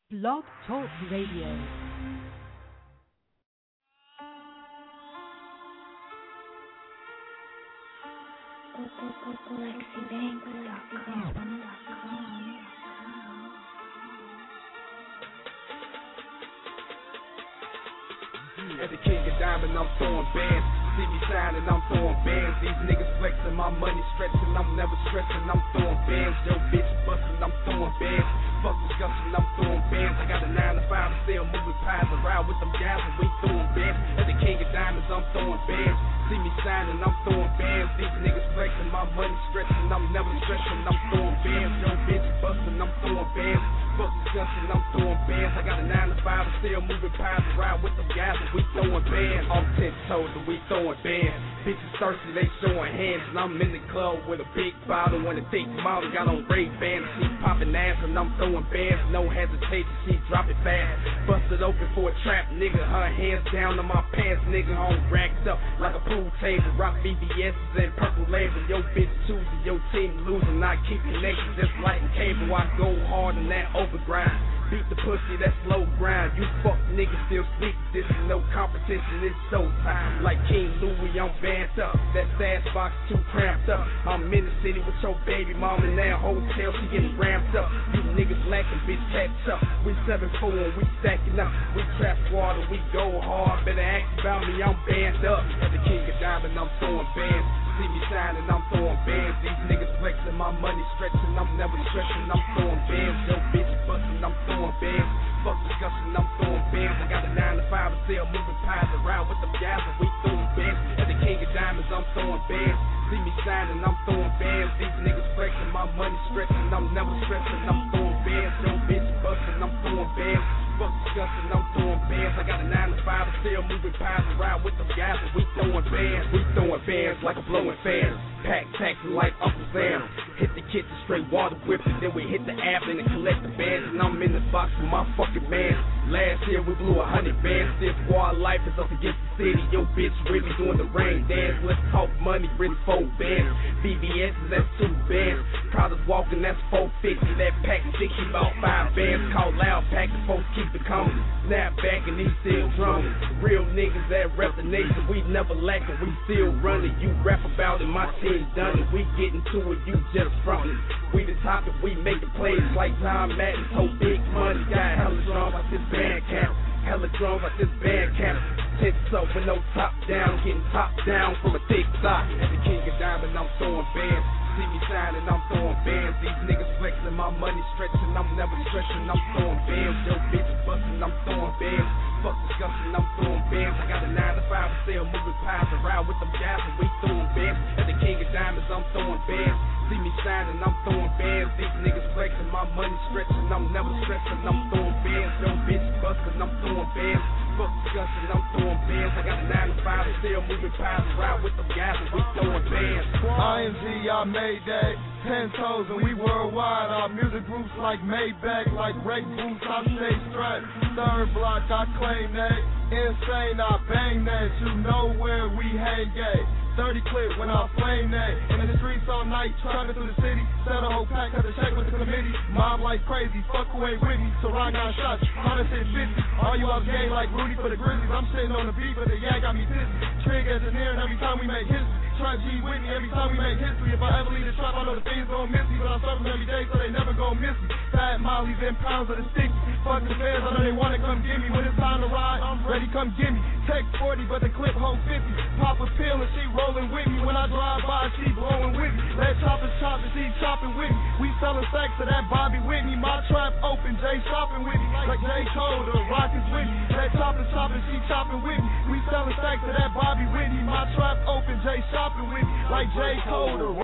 Blog Talk Radio. As a king of diamond, I'm throwing bands. See me shining, I'm throwing bands. These niggas flexing, my money stretching. I'm never stressing, I'm throwing bands. Yo, bitch busting, I'm throwing bands. Fuck discussion, I'm throwing bands. I got a 9 to 5 still moving pies around with them guys and we throwing bands. As a king of diamonds, I'm throwing bands. See me shining, I'm throwing bands. These niggas flexing, my money stretching. I'm never stressing, I'm throwing bands. Yo, bitch busting, I'm throwing bands. Fuck discussion, I'm throwing bands. I got a 9 to 5 still moving pies around with them guys and we throwing bands. I'm 10 toes and we throwing bands. Bitches thirsty, they showing hands. And I'm in the club with a big bottle and a thick model. Got on Ray-Bans, she popping ass and I'm throwing bands. No hesitation, she drop it fast. Busted open for a trap, nigga. Her hands down on my pants, nigga. I'm racked up like a pool table. Rock BBS's and purple label. Yo bitch choosing, your team losing. I keep connected just like a cable. I go hard in that overgrind. Beat the pussy, that slow grind. You fuck niggas still sleep. This is no competition, it's showtime. Like King Louis, I'm vamped up. That sass box too cramped up. I'm in the city with your baby mama in that hotel. She getting ramped up. You niggas lacking, bitch, catch up. We 7-4 and we stacking up. We trap squad and we go hard. Better ask about me, I'm banned up. As the king of diamond, I'm throwing bands. See me shining, I'm throwing bands. These niggas flexing, my money stretching. I'm never stressing, I'm throwing bands. Yo, bitch busting, I'm throwing bands. Fuck discussion, I'm throwing bands. I got a 9 to 5 and still moving pies around with them guys and we throwing bands. As the king of diamonds, I'm throwing bands. See me shining, I'm throwing bands. These niggas flexing, my money stretching. I'm never stressing, I'm throwing bands. Yo, bitch busting, I'm throwing bands. Fuck discussion, I'm throwing bands. I got a 9 to 5 and still moving pies around with them guys and we throwing bands. We throwing bands like a blowing fan. Pack taxing like Uncle Sam. Hit the kitchen, straight water whipping. Then we hit the app and collect the bands. And I'm in the box with my fucking man. Last year we blew 100 bands. Still squad life is up against the city. Yo bitch really doing the rain dance. Let's talk money, really 4 bands. BBS that's 2 bands. Proudest walking, that's 450. That pack 60 about 5 bands. Call loud pack, the folks keep it coming. Snap back and he still drumming. Real niggas that rep the nation. We never lacking, we still running. You rap about it, my team done it. We getting to it, you just frontin'. We the topic, we making plays like John Madden. So big money, got hella drums like this band camp. Hella drums like this band camp. Tits up with no top down, getting top down from a thick sock. As the king of diamond, I'm throwing bands. See me shining, I'm throwing bands. These niggas flexing, my money stretching. I'm never stressing, I'm throwing bands. Yo bitch busting, I'm throwing bands. Fuck discussion, I'm throwing bands. I got a 9 to 5 and still moving pies around with them guys and we throwing bands. As the king of diamonds, I'm throwing bands. See me shining, I'm throwing bands. These niggas flexing, my money stretching. I'm never stressing, I'm throwing bands. Yo bitch busting, I'm throwing bands. Fuck discussion, I'm throwing bands. I got a 9 to 5 and still moving pies around with them guys and we throwing bands. IMG, I made that. 10 toes and we worldwide. Our music groups like Maybach, like Ray Boots, I stay strapped. Third block, I claim that. Insane, I bang that. You know where we hang at. 30 clip when I flame that. In the streets all night, traveling through the city. Set a whole pack, cut the check with the committee. Mob like crazy, fuck who ain't with me. So I got shots, 150. All you up game like Rudy for the Grizzlies. I'm sitting on the beat, but the yak got me pissed. Trig as near and every time we make history. Try G with me every time we make history. If I ever leave the trap, I know the things gon' miss me. But I serve them every day, so they never gon' miss me. Fat mollies and pounds of the sticky. Fuck the fans, I know they wanna come get me. When it's time to ride, I'm ready, come get me. Tech 40, but the clip hold 50. Pop a pill and she rolling with me. When I drive by, she blowing with me. Let choppers chop and she chopping with me. We selling stacks to that Bobby Whitney. My trap open, Jay shopping with me. Like J. Cole, the rock is with me. Let choppers chop and she chopping with me. We selling stacks to that Bobby Whitney. My trap open, Jay shopping with me. Like J. Cole, the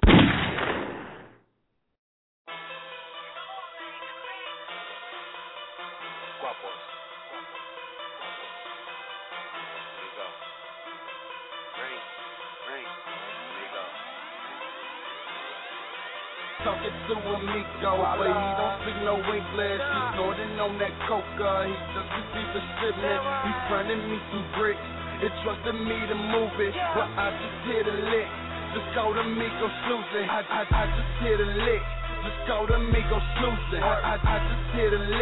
Talking to Amigo, but he don't speak no English. He snorting on that coca, he just received a shipment. He fronting me some bricks, it trusted me to move it, but I just hit a lick. Just go to Migo Sluicing. I just hit a lick. Just go to Migo Sluicing. I just hit a lick.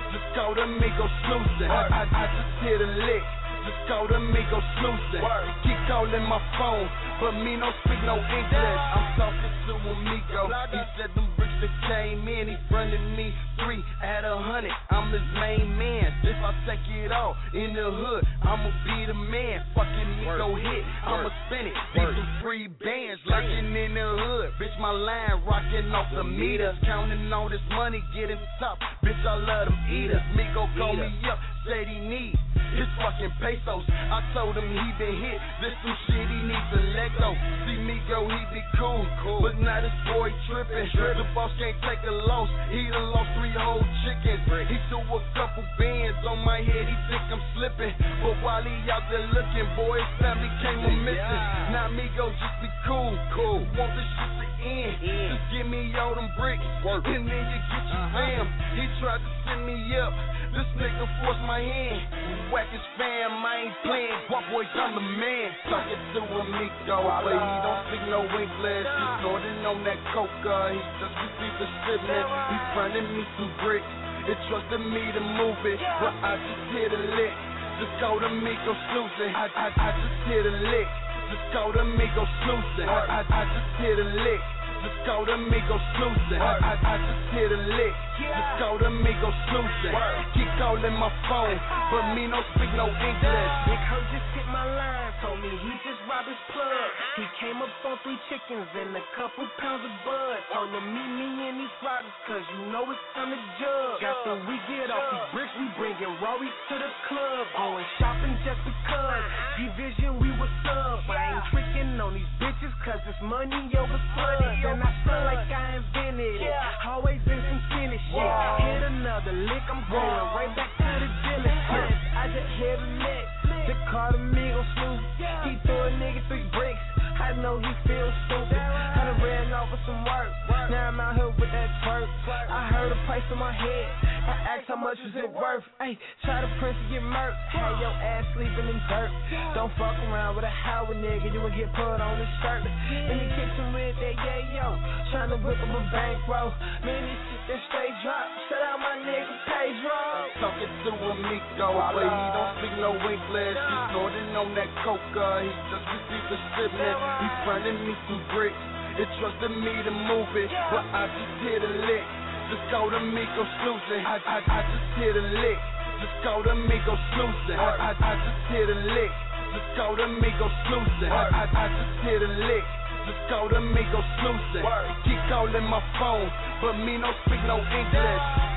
just go to Migos Sluicing. I just hit a lick. Just go to Migos Sluicing. Keep calling my phone, but me no speak no English. I'm talking to Amigo. He said them bricks that came in, he fronted me 3 at 100. I'm his main man. If I take it all in the hood, I'ma be the man. Fucking Migo hit, I'ma spin it. These some free bands lurking in the hood. Bitch, my line rocking off the meters, counting all this money, getting top. Bitch, I love them eaters. Migo call me up, said he need his fucking pesos. I told him he been hit. This some shit he needs to let go. See me go, he be cool. But now this boy tripping. The boss can't take a loss. He done lost 3 whole chickens. He threw a couple bands on my head. He think I'm slipping. But while he out there looking, boy, his family came a missing. Now me go just be cool. Want this shit to end. Just give me all them bricks. And then you get your fam. He tried to send me up. This nigga forced my hand. Whack his fam, I ain't playing. Guap boys, I'm the man. Talking to Amigo, but he don't speak no English. He snorting on that coca. He just received the shipment. He fronted me 2 bricks. It trusted me to move it, but I just hit a lick. Just go to Migos Sluicing. I just hit a lick. Just go to Migos Sluicing. I just hit a lick. Just go to Migos Sluicing. I just hit a lick. Just go to Migos Sluicing. Keep calling my phone, but me no speak no English. Big Herb just hit my line, told me he just robbed his plug. He came up on 3 chickens and a couple pounds of bud. Told him meet me in these rockets, cause you know it's time to jug. After we get off these bricks, we bringin' Rory to the club. Going shopping just because. G-Vision, we was sub. I ain't tricking on these bitches, cause it's money over slugs. And I feel like I invented it. Always in some finish shit. Hit another lick, I'm going right back to the dealership. I just hit a lick. The car to Migos Snoop. He threw a nigga 3 bricks. I know he feels stupid. I done ran off with some work. Now I'm out here with that twerk. I heard a price on my head. I asked how much was it worth. Ay, try to press to get murked. Had your ass sleeping in dirt. Don't fuck around with a Howard nigga. You will get put on his shirt. In the kitchen with that yo. Trying to whip up a bankroll. Man, this shit that straight drop. Shout out my nigga Pedro. Talking to Amigo, but he don't speak no English. He snorting on that coca. He just received the shipment. He fronted me 2 bricks. It trusted me to move it, but I just hit a lick. Just go to Migos Sluicing. I just hit a lick. Just go to Migos Sluicing. I just hit a lick. Just go to Migos Sluicing. I just hit a lick. Just go to Migos Sluicing. Keep calling my phone, but me no speak no English.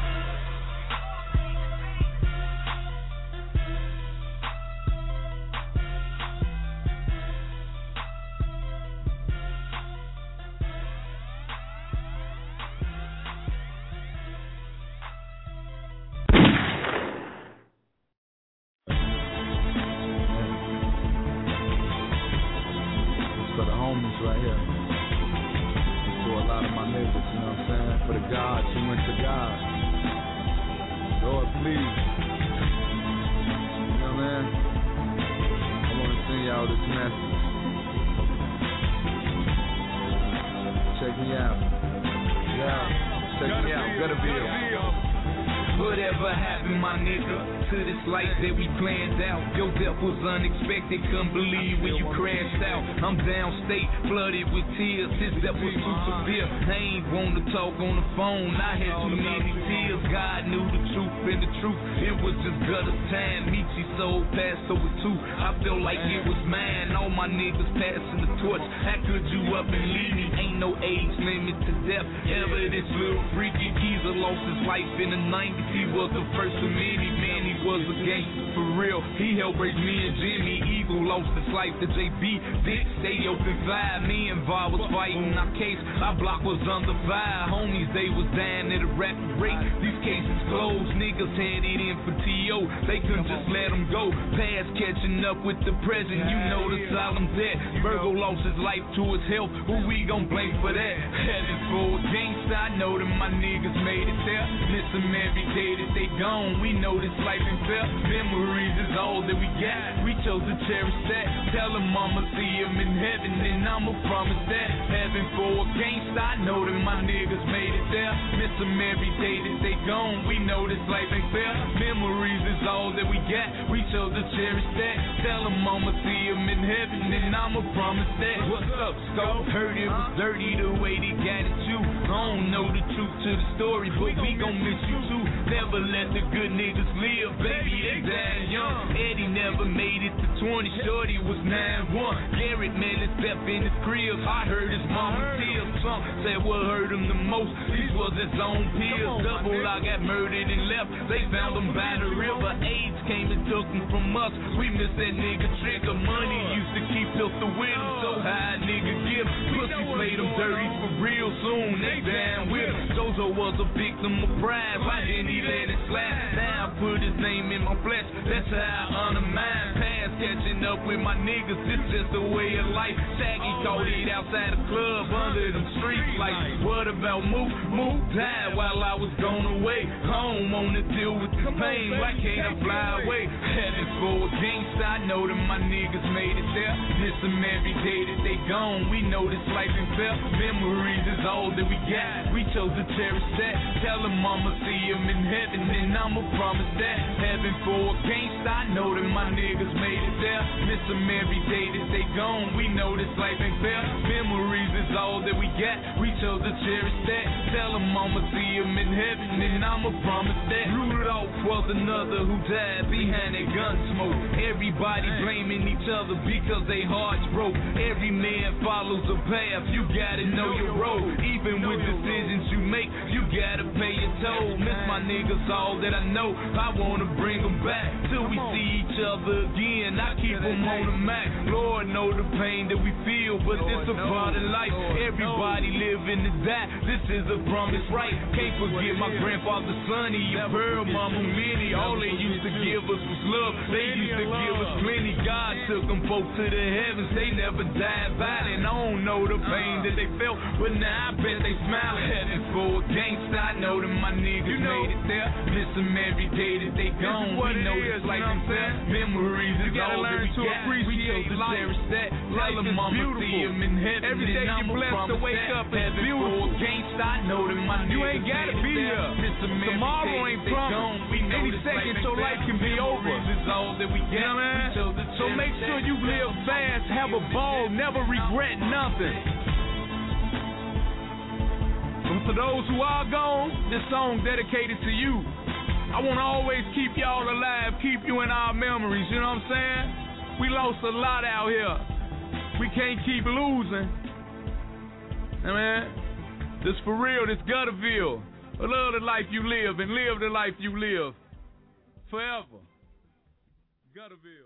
Right here. For a lot of my niggas, you know what I'm saying? For the gods who went to God. Lord, please. You know, man? I want to send y'all this message. Check me out. Yeah. Check me out. Gutterville. Whatever happened, my nigga, to this life that we planned out. Your death was unexpected, couldn't believe when you crashed out. I'm downstate, flooded with tears, his death was too severe. I ain't want to talk on the phone, I had too many tears. God knew the truth, and the truth, it was just gutter time. Meechie soul passed over 2, I felt like it was mine. All my niggas passing the torch, how could you up and leave me? Ain't no age limit to death, ever this little freaky geezer lost his life in the 90s. He was the first of many, man, he was a gangster for real. He helped raise me and Jimmy. Eagle lost his life to JB. Dick stay open fire. Me and VAR was fighting our case. Our block was under fire. Homies, they was dying at a rapid rate. These cases closed. Niggas had it in for T.O. They couldn't just let them go. Past catching up with the present. You know the solemn debt. Virgo lost his life to his health. Who we gon' blame for that? Heaven for a gangster. I know that my niggas made it there. Miss them every day that they gone. We know this life ain't fair. Memories is all that we got. We chose to cherish that. Tell them I'ma see him in heaven, and I'ma promise that. Heaven for a gangsta, I know that my niggas made it there. Miss them every day that they gone. We know this life ain't fair. Memories is all that we got. We chose to cherish that. Tell them I'ma see him in heaven, and I'ma promise that. What's up, Scope? Heard it was dirty the way they got at you. I don't know the truth to the story, but we gon' miss you too. Never let the good niggas live, baby, they died young. Eddie never made it to 20, shorty was 9'1". Garrett, man, is stepped in his crib. I heard his mama tears. Some said what hurt him the most, these was his own pills. Double, I got murdered and left. They found him by the river. AIDS came and took him from us. We missed that nigga Trigger. Money used to keep pistol with him, so high nigga give. Pussy played him dirty for real soon. They down with him. Zozo was a victim of pride. Why didn't he let it slide? Now I put his name in my flesh. That's how I honor mine. Past catching up with my niggas. It's just a way of life. Shaggy caught it outside the club under them streets. Like, what about Mook? Mook died while I was gone away. Home on to deal with the pain. Why can't I fly away? Heaven for a gangsta, I know that my niggas made it there. Miss them every day that they gone. We know this life ain't fair. Memories is all that we got. We chose to cherish that. Tell them I'ma see him in heaven, and I'ma promise that. Heaven for a gangsta, I know that my niggas made it there. Miss them every day that they gone. We know this life ain't fair. Memories is all that we got. We chose to cherish that. Tell them I'ma see him in heaven, and I'ma promise that. Rudolph was another who died behind that gun smoke. Everybody blaming each other because they hearts broke. Every man follows a path. You gotta know your road. Even with decisions you make, you gotta pay your toll. Miss my niggas all that I know. I wanna bring them back till we see each other again. I keep them on the Mac. Lord know the pain that we feel, but this a part of life. Everybody living to die. This is a promise, right? Can't forget my grandfather Sonny, your Pearl Mama Minnie. All they used to give us was love. They used to give us plenty. God took them both to the heavens. They never died violent. I don't know the pain that they felt, but now I bet they smiling. Heading for a gangsta, I know that my niggas made it there. Miss them every day that they gone. We know this life ain't fair. Memories is all that we got. We chose to cherish that. Tell them I'ma see him in heaven. Every day you blessed to wake up is beautiful. Gangsta, I know that my niggas you ain't gotta be here. Tomorrow ain't promised. Any second your life can be over. All that we got, man. So make sure you live fast, have a ball, never regret nothing. And for those who are gone, this song dedicated to you. I want to always keep y'all alive, keep you in our memories, you know what I'm saying? We lost a lot out here. We can't keep losing. I mean, this for real, this Gutterville. Love the life you live and live the life you live. Forever. Gutterville.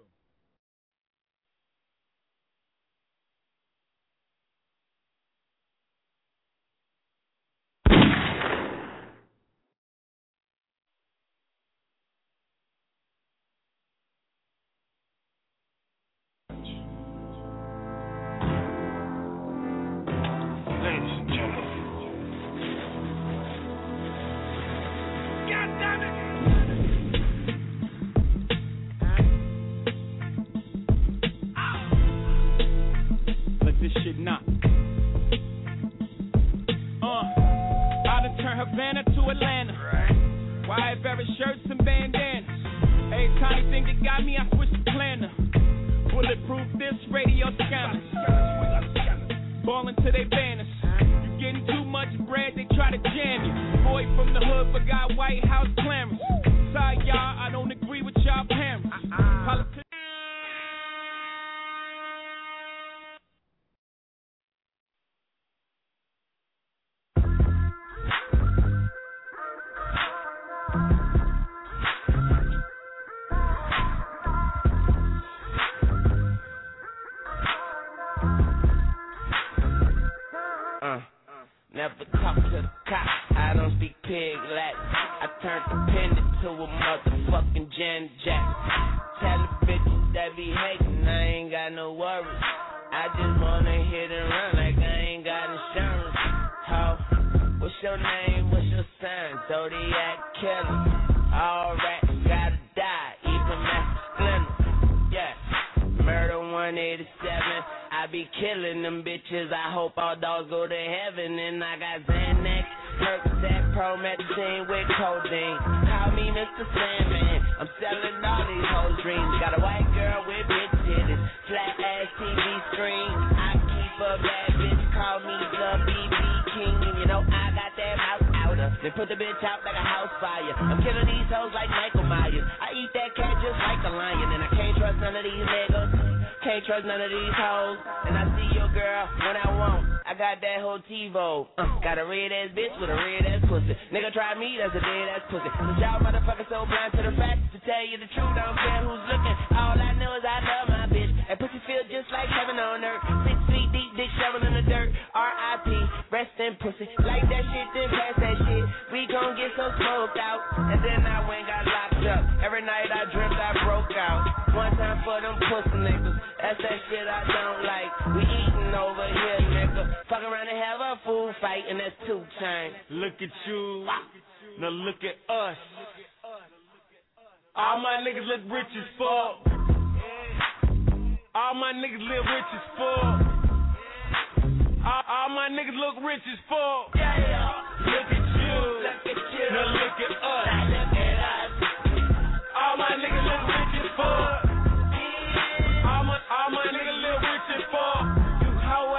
Havana to Atlanta. Right. Wide Barrett shirts and bandanas. Every tiny thing that got me, I switched the planner. Bulletproof this radio scanners. Ballin' to they banners. You getting too much bread, they try to jam you. Boy from the hood but got White House clamors. Sorry y'all, I don't agree with y'all parents. Politics. Never talk to the cops, I don't speak pig Latin. I turned the pen into a motherfucking Jan Jack. Tell the bitches that be hating, I ain't got no worries. I just wanna hit and run like I ain't got insurance. Ho, what's your name, what's your sign? Zodiac killer. All rats gotta die, I be killing them bitches. I hope all dogs go to heaven. And I got Xanax, Percocet, Promethazine with codeine. Call me Mr. Sandman. I'm selling all these hoes' dreams. Got a white girl with big titties, flat ass TV screen. I keep a bad bitch, call me the BB King. And you know I got that mouth outer. They put the bitch out like a house fire. I'm killing these hoes like Michael Myers. I eat that cat just like a lion. And I can't trust none of these niggas. Can't trust none of these hoes. And I see your girl when I want. I got that whole TiVo. Got a red ass bitch with a red ass pussy. Nigga try me, that's a dead ass pussy. Cause y'all motherfuckers so blind to the fact. To tell you the truth, I don't care who's looking. All I know is I love my bitch. That pussy feel just like heaven on earth. 6 feet deep, dick shovel in the dirt. R.I.P. Rest in pussy. Like that shit, then pass that shit. We gon' get so smoked out. And then I went got locked up. Every night I dreamt I broke out. One time for them pussy niggas. That's that shit I don't like. We eating over here, nigga. Fuck around and have a food fight, and that's 2 Chainz. Look at you. Now look at us. All my niggas look rich as fuck. All my niggas live rich as fuck. All my niggas look rich as fuck. Look at you. Now look at us. All my niggas look rich as fuck. All my niggas live rich as fuck. You hoe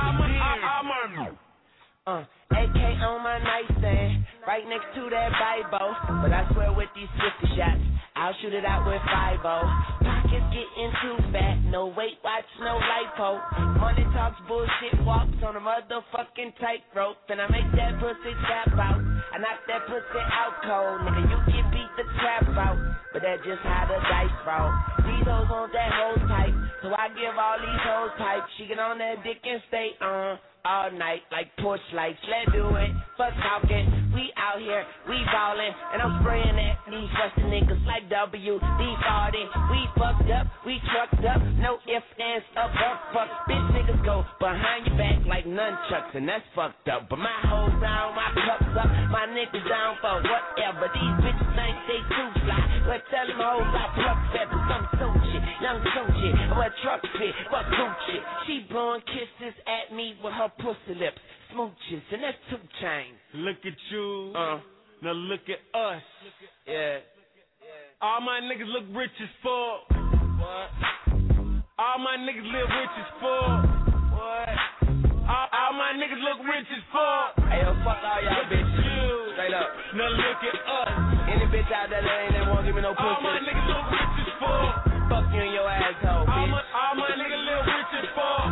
ass. AK on my nightstand, right next to that Bible. But I swear with these 50 shots, I'll shoot it out with 5-0. Pockets getting too fat, no Weight Watch, no lipo. Money talks, bullshit walks on a motherfucking tightrope. Then I make that pussy tap out. I knock that pussy out cold. Nigga, you can beat the trap out, but that's just how the dice roll. These hoes want that whole pipe, so I give all these hoes pipe. She get on that dick and stay on all night like push lights. Let's do it, fuck talking. We out here, we ballin', and I'm spraying at these Western niggas like WD-40. We fucked up, we trucked up, no ifs, ands, up, fuck. Bitch niggas go behind your back like nunchucks, and that's fucked up. But my hoes down, my cups up, my niggas down for whatever. These bitches think they too fly, but tell them hoes I pluck feathers. I'm so shit, young so shit, I'm a truck fit, fuck Gucci. She blowing kisses at me with her pussy lips, smooches, and that's 2 Chainz. Look at you. Now look at us. Yeah. All my niggas look rich as fuck. What? All my niggas live rich as fuck. What? All my niggas look rich as fuck. Hey, yo, fuck all y'all Look bitches. at you. Straight up. Now look at us. Any bitch out there that ain't that won't give me no pussy. All my niggas look rich as fuck. Fuck you and your asshole, bitch. All my niggas live rich as fuck.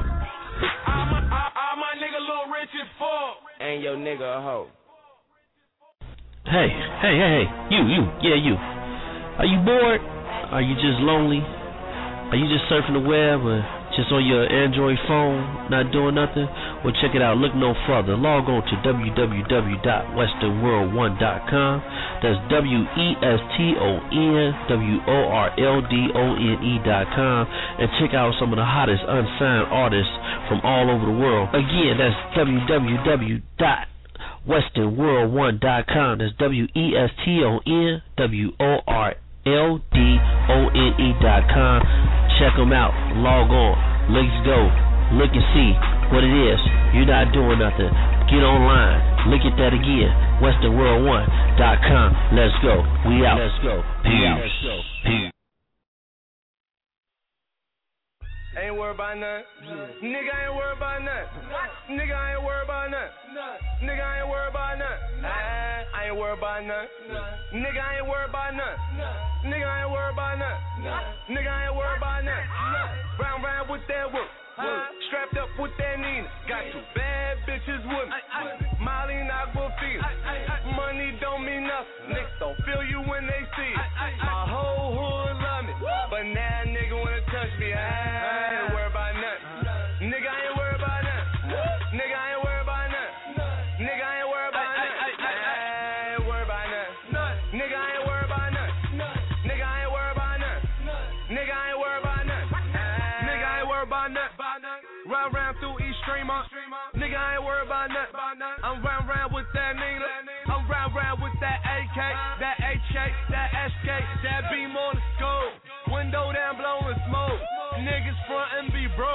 All my niggas look rich as fuck. And your nigga a hoe. Hey, you. Are you bored? Are you just lonely? Are you just surfing the web or just on your Android phone, not doing nothing? Well, check it out. Look no further. Log on to www.westernworld1.com. That's WESTONWORLDONE.com, and check out some of the hottest unsigned artists from all over the world. Again, that's www.westernworld1.com. That's WESTONWORLDONE.com. Check them out. Log on. Let's go. Look and see what it is. You're not doing nothing. Get online. Look at that again. WesternWorld1.com. Let's go. We out. Let's go. Peace. Ain't worried about nothing. Nigga ain't worried about nothing. Nigga ain't worried about nothing. Nigga ain't worried about nothing. I ain't worried about nothing. Nigga ain't worried about nothing. Nigga ain't worried about nothing. Nigga ain't worried about nothing. Round with that whoop. Strapped up with that Nina. Got 2 bad bitches with me. Molly and Aquafina. Money don't mean nothing. Niggas don't feel you when they see it. My whole hood love me, but now nigga wanna touch me. I ain't worried about nothing. Nigga ain't worried about nothing. Nigga ain't worried about nothing. Nigga ain't worried about nothing. I ain't worried about nothing. Nigga ain't worried about nothing. Nigga ain't worried about nothing. Nigga ain't worried about nothing. Nigga ain't worried about nothing. Round through East Streamer. Nigga ain't worried about nothing. I'm round with that Nina. I'm round with that AK, that HK, that SK, that beam on the scope. Window down blowing smoke. Niggas front and be broke.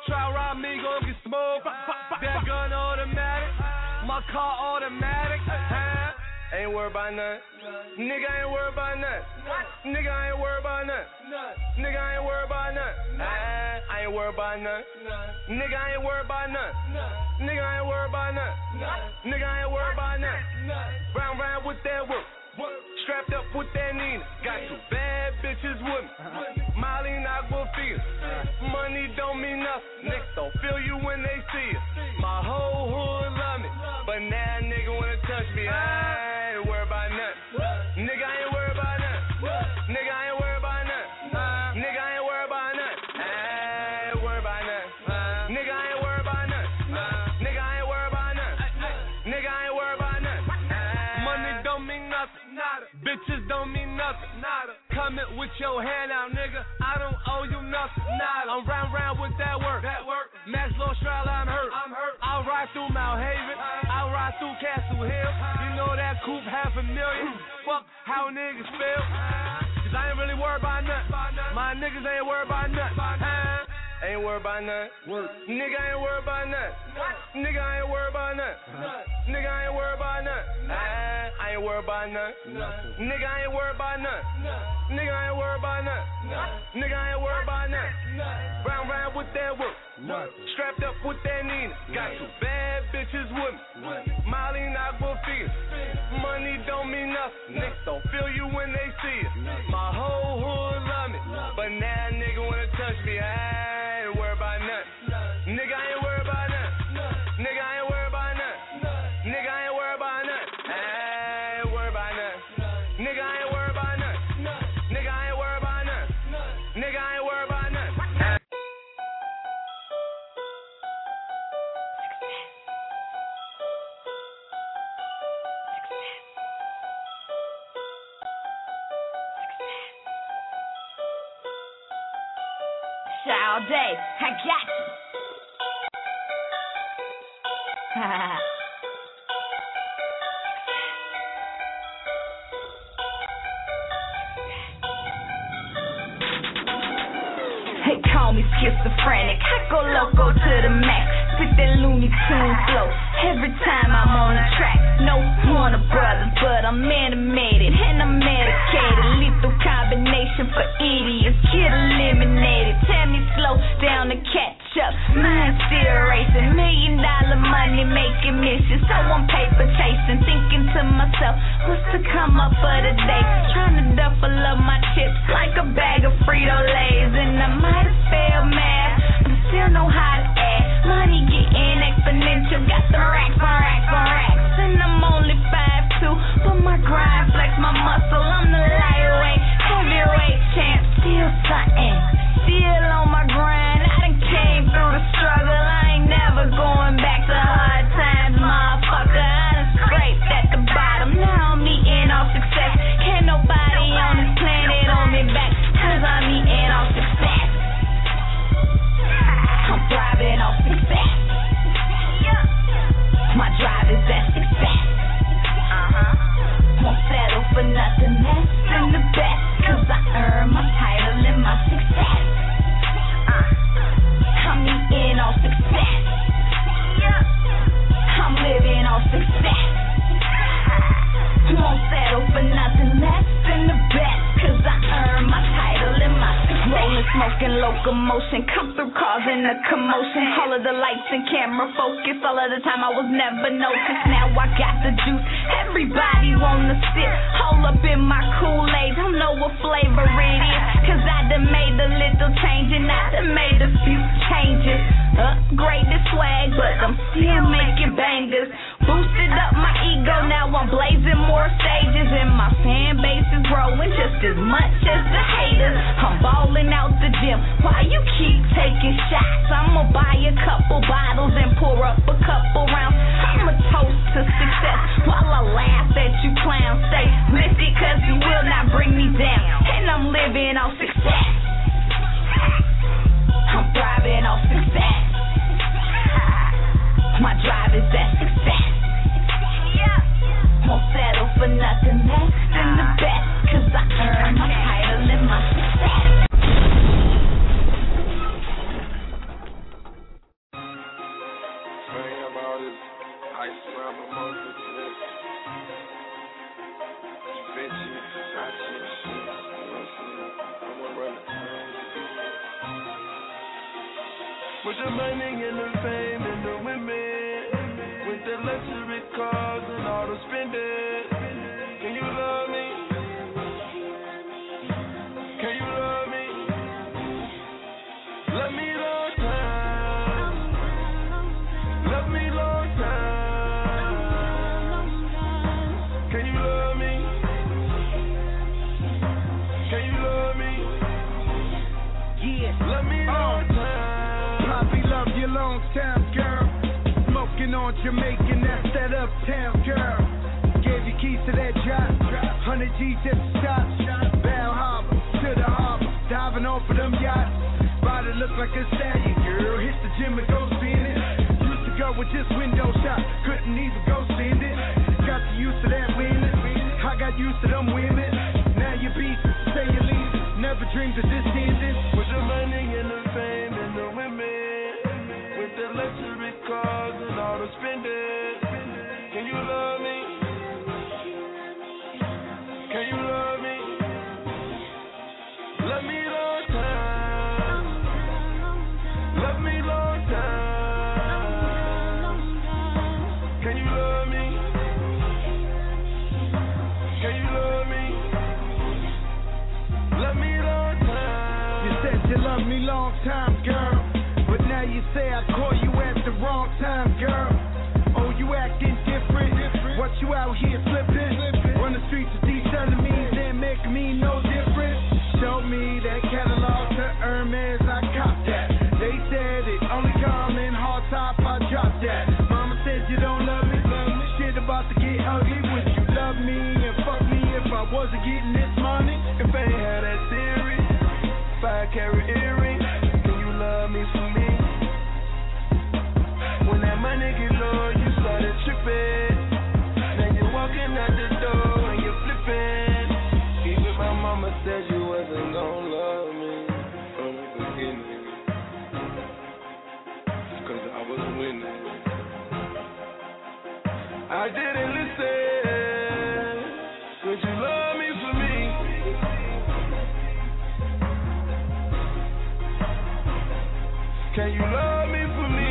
try to rob me, gon' get smoked. That gun automatic, my car automatic. Ain't worried about nothing. Nigga ain't worried about nothing. Nigga ain't worried about nothing. Nigga ain't worried about nothing. I ain't worried about nothing. Nigga ain't worried about nothing. Nigga ain't worried about nothing. Nigga ain't worried about nothing. Round with that work. Strapped up with that Nina. Got 2 bad bitches with me. Molly Aquafina. Money don't mean nothing. Niggas don't feel you when they see it. My whole hood love me. But now nigga wanna touch me. I ain't worried about nothing. Nigga ain't worried about nothing. Nigga ain't worried about nothing. Nigga ain't worried about nothing. I ain't worried about nothing. Nigga ain't worried about nothing. Nigga ain't worried about nothing. Nigga ain't worried about nothing. Money don't mean nothing. Bitches don't mean nothing. Coming with your hand out, nigga. I don't owe you nothing. I'm round with that work. Max Low Stroud, I'm hurt. I'll ride through Mount Haven. I'll ride through Castle Hill. You know that coupe $500,000. Fuck how niggas feel. Cause I ain't really worried about nothing. My niggas ain't worried about nothing. Ain't worried about nothing. Nigga ain't worried about nothing. Nigga ain't worried about nothing. Nigga ain't worried about nothing. I ain't worried about nothing. Nigga ain't worried about nothing. Nigga ain't worried about nothing. Nigga ain't worried about nothing. Round with that work. Strapped up with that Nina. Got 2 bad bitches with me. Molly Aquafina. Money don't mean nothing. Niggas don't feel you when they see it. My whole hood love me. But now nigga wanna touch me. I ain't worried about nothing. Nigga ain't worried about nothing. Nigga ain't worried about nothing. Nigga ain't worried about nothing. I ain't worried about nothing. Nigga ain't worried about nothing. Nigga ain't worried about nothing. Nigga ain't worried about nothing. All day, I got you. They call me schizophrenic. I go loco to the max. Spit that Looney Tunes flow every time I'm on the track. No Warner Brothers, but I'm animated and I'm medicated. Lethal combination for idiots. Get eliminated. Tell me slow down to catch up. Mind still racing. $1 million money making missions. So I'm paper chasing. Thinking to myself, what's the come up for the day? Trying to duffel up my chips like a bag of Frito-Lays. And I might have failed math, but still know how to add. Money getting exponential. Got the racks on racks on racks. And I'm only 5'2", but my grind flex my muscle. I'm the lightweight, heavyweight champ. Still something, still on my grind. I done came through the struggle. I ain't never going back to hard times, motherfucker. I done scraped at the bottom. Now I'm eating all success. Can't nobody on this planet hold me back, cause I'm eating all success. I'm thriving off success. My drive is that success. Won't settle for nothing less than the best, cause I earn my title and my success. I'm eating all success. I'm living all success. Won't settle for nothing less than the best, cause I earn my title and my success. Rolling, smoking, locomotion, come through causing a commotion. All of the lights and camera focus, all of the time I was never noticed. Now I got the juice, everybody wanna sip. All up in my Kool-Aid, don't know what flavor it is, cause I done made a little change and I done made a few changes. Upgrade the swag, but I'm still making bangers. Boosted up my ego, now I'm blazing more stages. And my fan base is growing just as much as the haters. I'm balling out the gym, why you keep taking shots? I'ma buy a couple bottles and pour up a couple rounds. I'ma toast to success while I laugh at you clowns. Stay lifted cause you will not bring me down, and I'm living off success. I'm thriving off success. My drive is that success. Won't settle for nothing less than the best, cause I earn my title and my success. With the money and the fame and the women, with the luxury cars and all the spending. Can you love me? Can you love me? Love me long time. Love me long time. Can you love me? Can you love me? Yeah. Love me long time. Poppy love you long time, girl. Smoking on Jamaican, that's that uptown girl. Gave you keys to that drop. 100 G's at the stop. Bell Harbor to the harbor. Diving off of them yachts. Body look like a stallion, girl. Hit the gym and go spinning. Used to go with just window shop. Couldn't even go send it. Got you used to that winning. I got used to them women. Now you beat, say you leave. Never dreamed of this ending. With the money and the fame and the women, with the luxury cars and all the spending. Can you love me? Can you love me? Love me long time. Love me long time. Can you love me? Can you love me? Love me long time. You said you love me long time, girl. But now you say I call you at the wrong time, girl. Oh, you acting different. What you out here flipping? Run the streets with these enemies and make me no different. Show me that catalog to Hermes, I cop that. They said it only come in hard top, I drop that. Mama said you don't love me. Shit about to get ugly. Would you love me and fuck me if I wasn't getting this money? If I ain't had that theory, 5-carat earring, can you love me for me? When that money get low, you started tripping. Now you're walking out the door and you're flipping. Even my mama said you wasn't gonna love me from the beginning, 'cause I was winning. I didn't listen. Would you love me for me? Can you love me for me?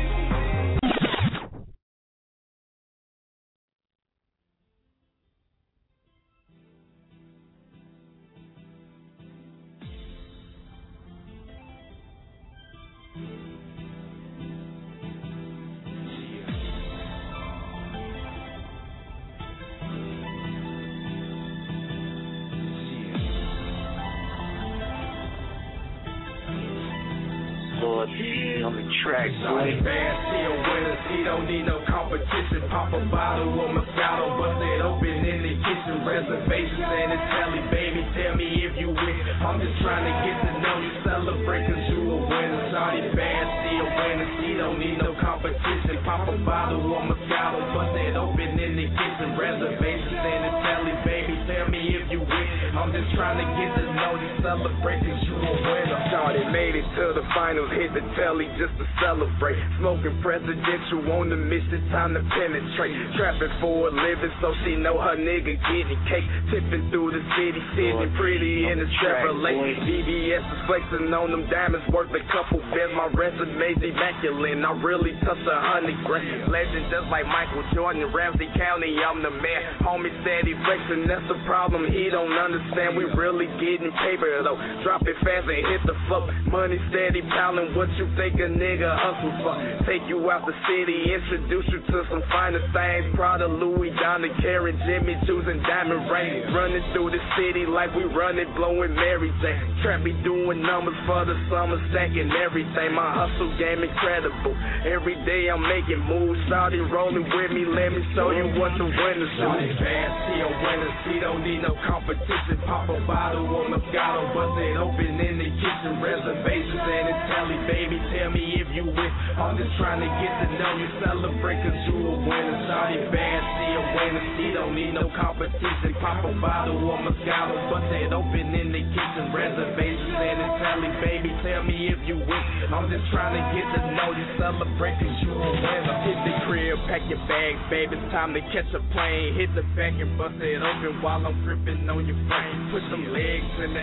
On the track, Shawty bad, she a winner, she don't need no competition. Pop a bottle of Moscato, bust it open in the kitchen. Reservations and it's telly, baby, tell me if you win. I'm just trying to get to know you, celebrate 'cause you a winner. Shawty bad, she a winner, she don't need no competition. Pop a bottle of Moscato, bust it open in the kitchen. Reservations and it's telly, baby, tell me if you win. I'm just trying to get to know you, celebrate 'cause you a winner. Shawty made it to the finals, hit the telly just to celebrate. Smoking presidential on the mission, time to penetrate. Trapping for a living so she know her nigga getting cake. Tipping through the city, sitting pretty in the Chevrolet. VVS is flexing on them diamonds worth a couple bands. My resume's immaculate, I really touched 100 grand. Legend just like Michael Jordan, Ramsey County, I'm the man. Homie said he flexing, that's the problem, he don't understand. We really getting paper though, drop it fast and hit the flow. Money steady piling, what you think a nigga hustle for? Take you out the city, introduce you to some finer things. Prada, Louis, Donna, Karen, Jimmy, choosing diamond rings. Running through the city like we running, blowing Mary J. Trap me doing numbers for the summer, stacking everything. My hustle game incredible. Every day I'm making moves. Shawty rolling with me, let me show you what the winners do. Shawty bad, she a winner, she don't need no competition. Pop a bottle on Moscato, bust it open in the kitchen. Reservations and it's telly, baby, tell me if you win. I'm just trying to get to know you, celebrate 'cause you a winner. Shawty bad, she a winner, she don't need no competition. Pop a bottle on Moscato, bust it open in the kitchen. Reservations and it's telly, baby, tell me if you win. I'm just trying to get to know you, celebrate 'cause you a winner. Hit the crib, pack your bags, baby, it's time to catch a plane. Hit the back and bust it open while I'm gripping on your frame. Put some legs in the air,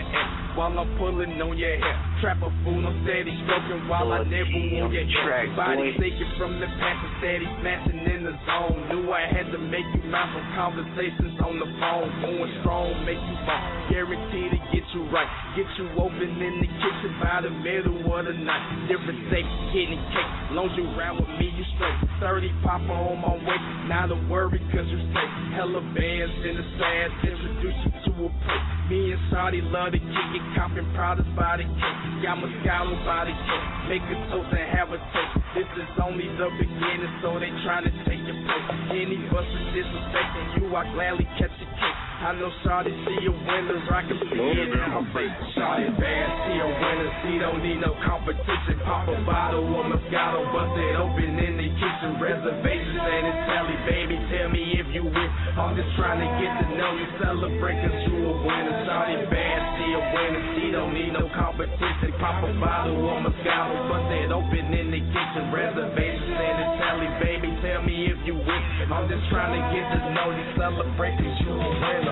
while I'm pulling on your hair. Trap a fool, I'm steady stroking while I nibble on your hair. Body taken from the past and steady smashing in the zone. Knew I had to make you mouth from conversations on the phone. Going strong, make you fall. Guaranteed to get you right. Get you open in the kitchen by the middle of the night. Different sex, getting cake. Long as you ride with me, you straight. 30 popper on my way. Not a worry, cause you safe. Hella bands in the sads. Introduce you to a plate. Me and Shawty love to kick it. Copping products by the cake. Got Moscato by the cake. Make a toast and have a taste. This is only the beginning, so they trying to take your place. Any busters disrespecting you, I gladly catch a cake. I know Shawty see a winner, I can see it in her face. Shawty bad, see a winner, she don't need no competition. Pop a bottle of Moscato, bust it open in the kitchen. Reservations and it's tally, baby, tell me if you win. I'm just trying to get to know you, celebrate cause you a winner. Shawty bad, see a winner, she don't need no competition. Pop a bottle of Moscato, bust it open in the kitchen. Reservations and it's tally, baby, tell me if you win. I'm just trying to get to know you, celebrate cause you a winner.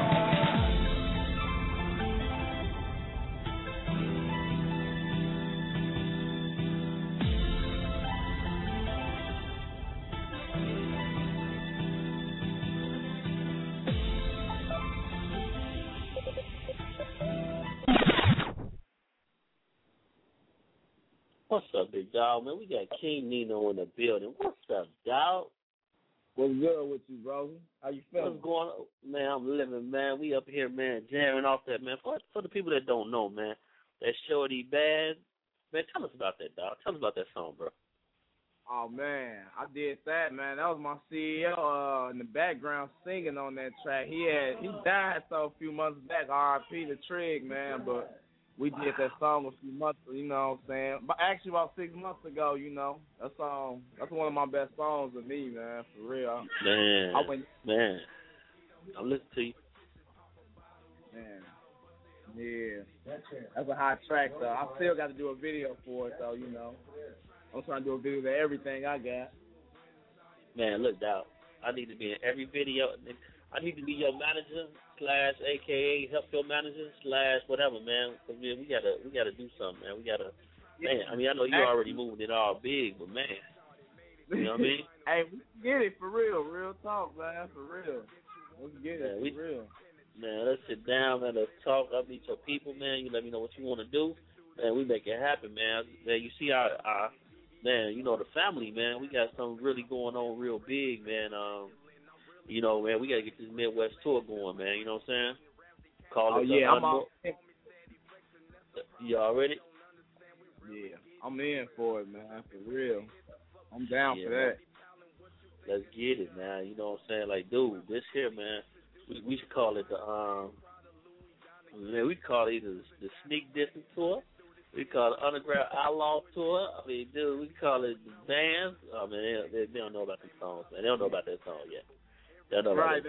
What's up, big dog, man? We got King Nino in the building. What's up, dog? What's good with you, bro? How you feeling? What's going on? Man, I'm living, man. We up here, man, jamming off that, man. For the people that don't know, man, that Shorty Bad, man, tell us about that, dog. Tell us about that song, bro. Oh, man, I did that, man. That was my CEO in the background singing on that track. He died a few months back, R.I.P. to Trig, man, but we did that song a few months, you know what I'm saying? But actually about 6 months ago, you know. That's one of my best songs of me, man, for real. Man, I'm listening to you. Man, yeah. That's a hot track, though. I still got to do a video for it, though, you know. I'm trying to do a video of everything I got. Man, look, dog, I need to be in every video. I need to be your manager / AKA help your manager / whatever, man. Cause man, we gotta do something, man. We gotta, man. I mean, I know you already moving it all big, but man, you know what I mean? Hey, we can get it for real talk, man, for real. Let's get it for real. Man, let's sit down, man. Let's talk. I'll meet your people, man. You let me know what you want to do, man. We make it happen, man. Man, you see our man, you know the family, man. We got something really going on real big, man. You know, man, we got to get this Midwest tour going, man. You know what I'm saying? I'm all in. You all ready? Yeah, I'm in for it, man, for real. I'm down for that. Let's get it, man. You know what I'm saying? Like, dude, this here, man, we should call it we call it either the Sneak Distance Tour. We call it Underground Outlaw Tour. I mean, dude, we call it the bands. I mean, they don't know about these songs, man. They don't know about that song yet. Right,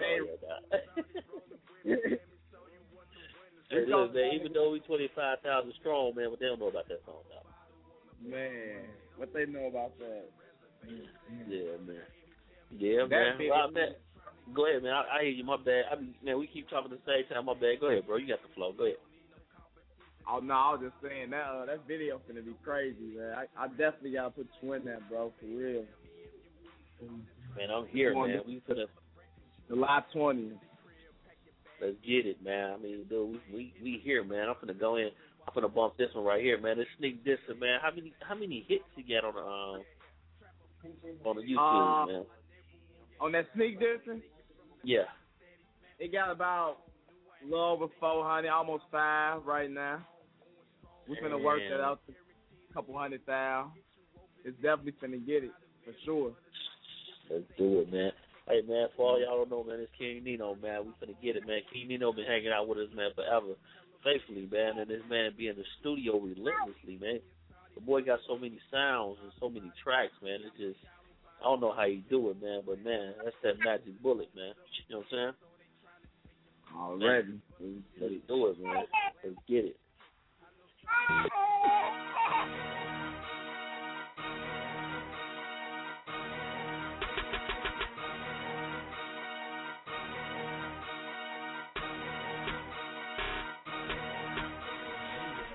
even though we 25,000 strong, man, but they don't know about that song, though. Man, what they know about that? Yeah, man. Yeah, man. Well, man. Go ahead, man. I hear you. My bad. Man, we keep talking at the same time. My bad. Go ahead, bro. You got the flow. Go ahead. Oh, no, I was just saying that video finna be crazy, man. I definitely gotta put you in that, bro, for real. Man, I'm here, man. We finna July 20th. Let's get it, man. I mean, dude, we here, man. I'm finna go in. I'm finna bump this one right here, man. This Sneak Distance, man. How many hits you got on the YouTube, man? On that Sneak Distance? Yeah. It got about a little over 400, almost 5 right now. We finna work that out to a couple 100,000. It's definitely finna get it, for sure. Let's do it, man. Hey, man, for all y'all don't know, man, it's King Nino, man. We finna get it, man. King Nino been hanging out with us, man, forever, faithfully, man. And this man be in the studio relentlessly, man. The boy got so many sounds and so many tracks, man. It's just, I don't know how he do it, man. But, man, that's that magic bullet, man. You know what I'm saying? Already. Let's do it, man. Let's get it.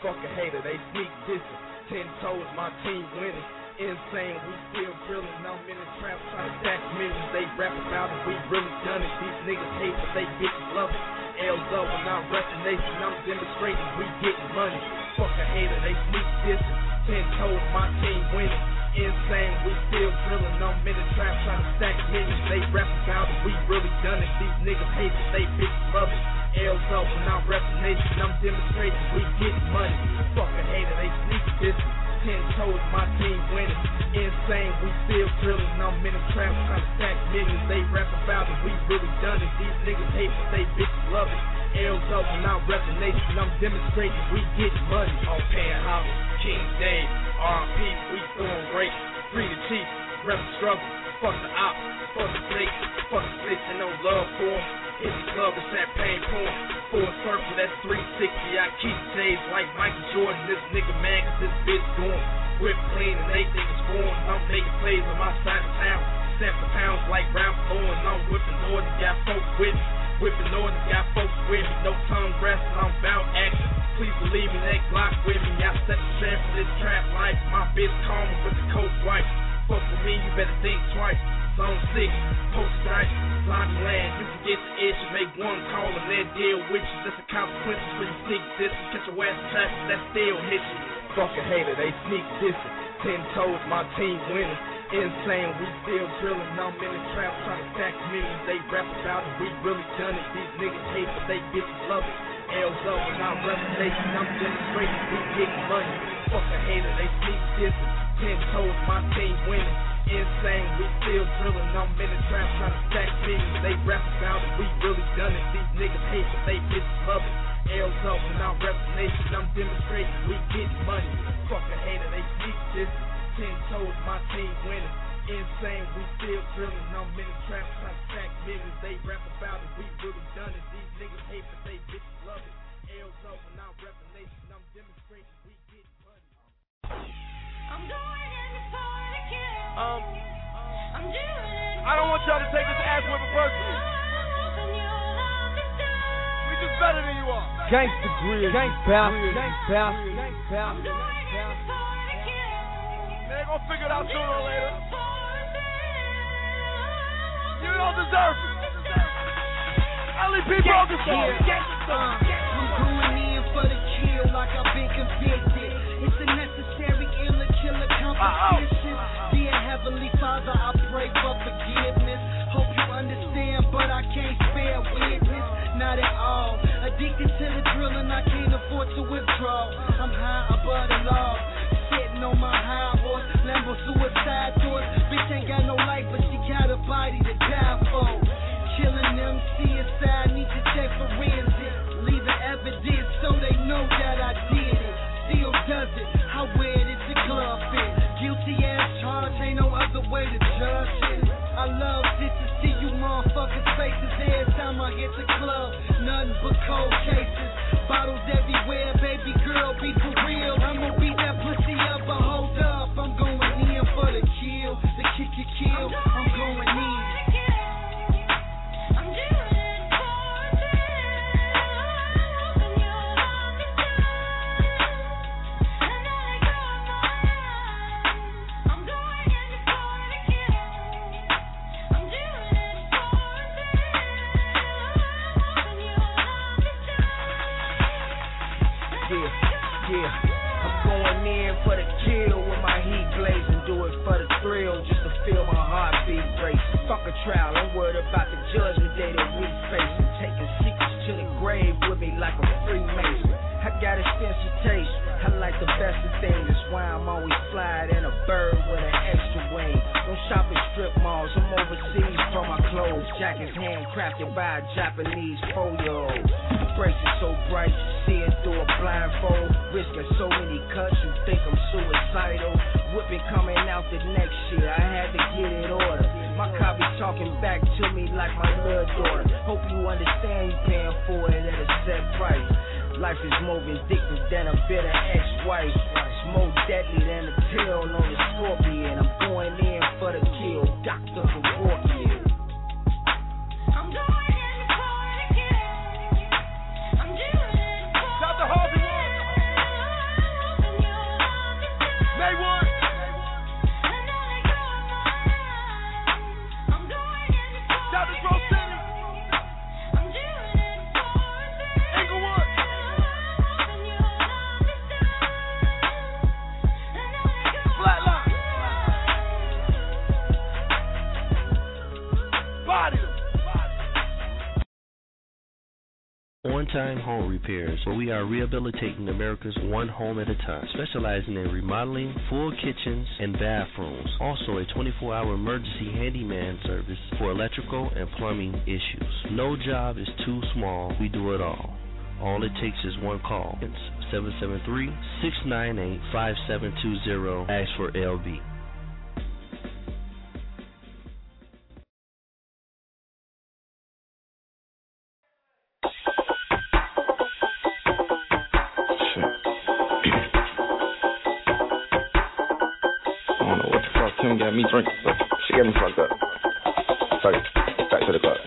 Fuck a hater, they sneak dissing. 10 toes, my team winning. Insane, we still drilling. I'm in the trap trying to stack millions. They rap about it, we really done it. These niggas hate, but they bitches love it. L's up when I'm repping nation, I'm demonstrating we getting money. Fuck a hater, they sneak dissing. 10 toes, my team winning. Insane, we still drilling. I'm in the trap trying to stack millions. They rap about it, we really done it. These niggas hate, but they bitches love it. L's up when I'm repping nation, I'm demonstrating we getting money. Fuck a hater, they sneak dissing. 10 toes, my team winning. Insane, we still drilling. I'm in the trap trying to stack millions. They rap about it, we really done it. These niggas hate, but they bitches love it. L's up when I'm repping nation, I'm demonstrating we getting money. I'm paying homage, King Dave, R.I.P. we doing great. Free the chief, rep the struggle. Fuck the ops, fuck the snakes, fuck the snitch and no love for them. Hit the club, it's that pain porn. Full circle, that's 360. I keep J's like Michael Jordan. This nigga mad cause this bitch going. Whip clean and they think it's foreign. I'm making plays on my side of town. 7 pounds like Ralph Lauren. I'm whipping Northern, got folks with me. Whipping Northern, got folks with me. No tongue wrestling, I'm bout action. Please believe me, that Glock with me. I set the trap for this trap life. My bitch call me with the coach wife. Fuck with me, you better think twice. Zone 6, post dice, lobby land. You can get the itch and make one call and they'll deal with you. That's the consequences for you sneak this. Catch your ass in traffic, that still hit you. Fuck a hater, they sneak dissing. 10 toes, my team winning. Insane, we still drilling. I'm in the trap trying to stack millions. They rap about it, we really done it. These niggas hate, but they bitches love it. L's up when I'm representing, I'm demonstrating we getting money. Fuck a hater, they sneak dissing. 10 toes, my team winning. Insane, we still drilling. I'm in the trap trying to stack millions. They rap about it, we really done it. These niggas hate, but they bitches love it. L's up when I'm representing, I'm demonstrating we getting money. Fuck a hater, they sneak dissing. 10 toes, my team winning. Insane, we still drilling. I'm in the trap trying to stack millions. They rap about it, we really done it. These niggas hate, but they bitches love it. L's up when I'm representing, I'm demonstrating we getting money. I'm doing it for the kill. I'm doing it. I don't want y'all to take this ass whipping personally. We just better than you are. Gangsta grill, gangsta bounce. They ain't gonna figure it out sooner or later. You don't deserve it. LEP broken song. I'm going in for the kill like I've been convicted. It's a necessary killer competition. Dear Heavenly Father, I pray for forgiveness. Hope you understand, but I can't spare witness. Not at all. Addicted to the drill and I can't afford to withdraw. I'm high above the law. Sitting on my high horse, Lambo suicide doors. Bitch ain't got no life, but she got a body to die for. Killing them CSI, need to check forensics. Leaving evidence so they know that I did it. Still does it, I wear it, it's a glove fit. Guilty ass charge, ain't no other way to judge it. I love this to see you motherfuckers' faces every time I hit the club. Nothing but cold cases, bottles everywhere, baby girl, be for real. I'ma beat that pussy up, but hold up, I'm going in for the kill, the kick your kill, I'm going in. For the kill with my heat blazing, do it for the thrill, just to feel my heartbeat racing. Fuck a trial, I'm worried about the judgment day that we facing. Taking secrets to the grave with me like a Freemason. I got extensive taste, I like the best of things. That's why I'm always fly in a bird with an extra wing. Don't shop at strip malls, I'm overseas for my clothes. Jackets handcrafted by a Japanese 4-year-old. Braces so bright, see it through a blindfold. Risking so many cuts, you think I'm suicidal. Whipping coming out the next year, I had to get it ordered. My car be talking back to me like my little daughter. Hope you understand you paying for it at a set price. Life is more vindictive than a bitter ex-wife. It's more deadly than a tail on a scorpion. I'm going in for the kill, Dr. Kevorkian. I'm going in for the kill. I'm doing it for Dr. Harvey Ward. Home Repairs, where we are rehabilitating America's one home at a time, specializing in remodeling full kitchens and bathrooms. Also a 24-hour emergency handyman service for electrical and plumbing issues. No job is too small. We do it all. All it takes is one call. It's 773-698-5720. Ask for LB. Kim got me drinking, so she got me fucked up. Fuck it. Back to the club.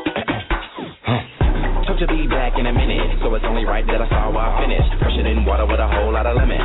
Took to be back in a minute, so it's only right that I saw why I finished. Fresher than water with a whole lot of lemon.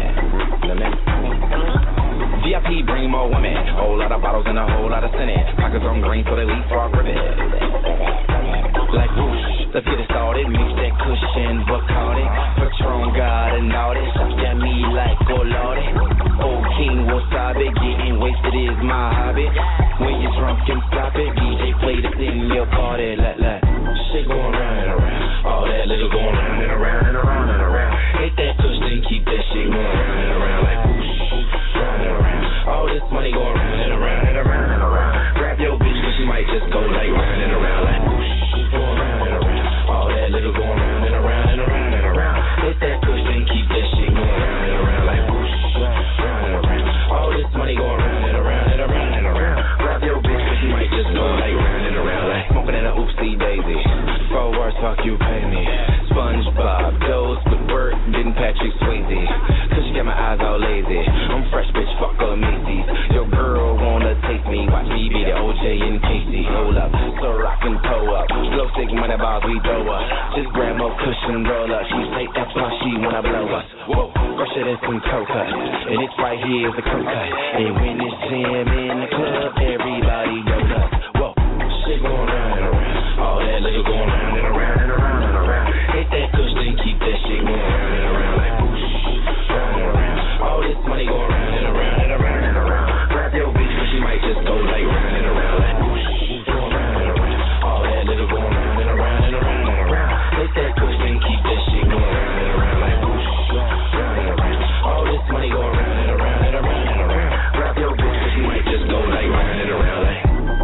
VIP bring more women, whole lot of bottles and a whole lot of sinning. Pockets on green so they leapfrog ribbon. Like whoosh, let's get it started. Mix that cushion, Bacardi, Patron God and all this. Shots at me like Golari. Old King Wasabi, getting wasted is my hobby. When you're drunk and stop it, DJ play this in your party. Like shit going round and around. All that little going round and around and around and around. Hit that cushion, keep that shit going round and around. Like whoosh, round and around. All this money going round and around and around and around. Grab your bitch, cause she might just go like round and around. Like whoosh, going round and around. All that little going round and around and around and around. Hit that cushion, keep that shit going round and around. Like whoosh, round and around. All this money going round and around and around and around. Grab your bitch, cause she might just go like round and around. Like smoking in a oopsie daisy. 4 words talk, you pay me. SpongeBob, Joe, Squidward, didn't Patrick Swayze. Cause she got my eyes all lazy. I'm fresh, bitch, fuck her Macy's. Your girl wanna taste me. Watch me be the OJ and Casey. Hold up, so rock and toe up. Slow stick money balls we throw up. Just grab more cushion, roll up. She say that's why she wanna blow us. Whoa, fresher than some coca. And it's right here is a coca. And when it's jam in the club, everybody goes up. Whoa, shit going round and around. All that liquor going round and around and around and around. Hit that cushion, keep that shit going round and around. Like whoosh, round and around. All this money going round and around and around and around. Grab your bitch, cause she might just go like round and around. Like whoosh, going round and around. All that liquor going round and around and around and around. Hit that cushion, keep that shit going round and around. Like whoosh, round and around. All this money going round and around and around and around. Grab your bitch, cause she might just go like round and around. Like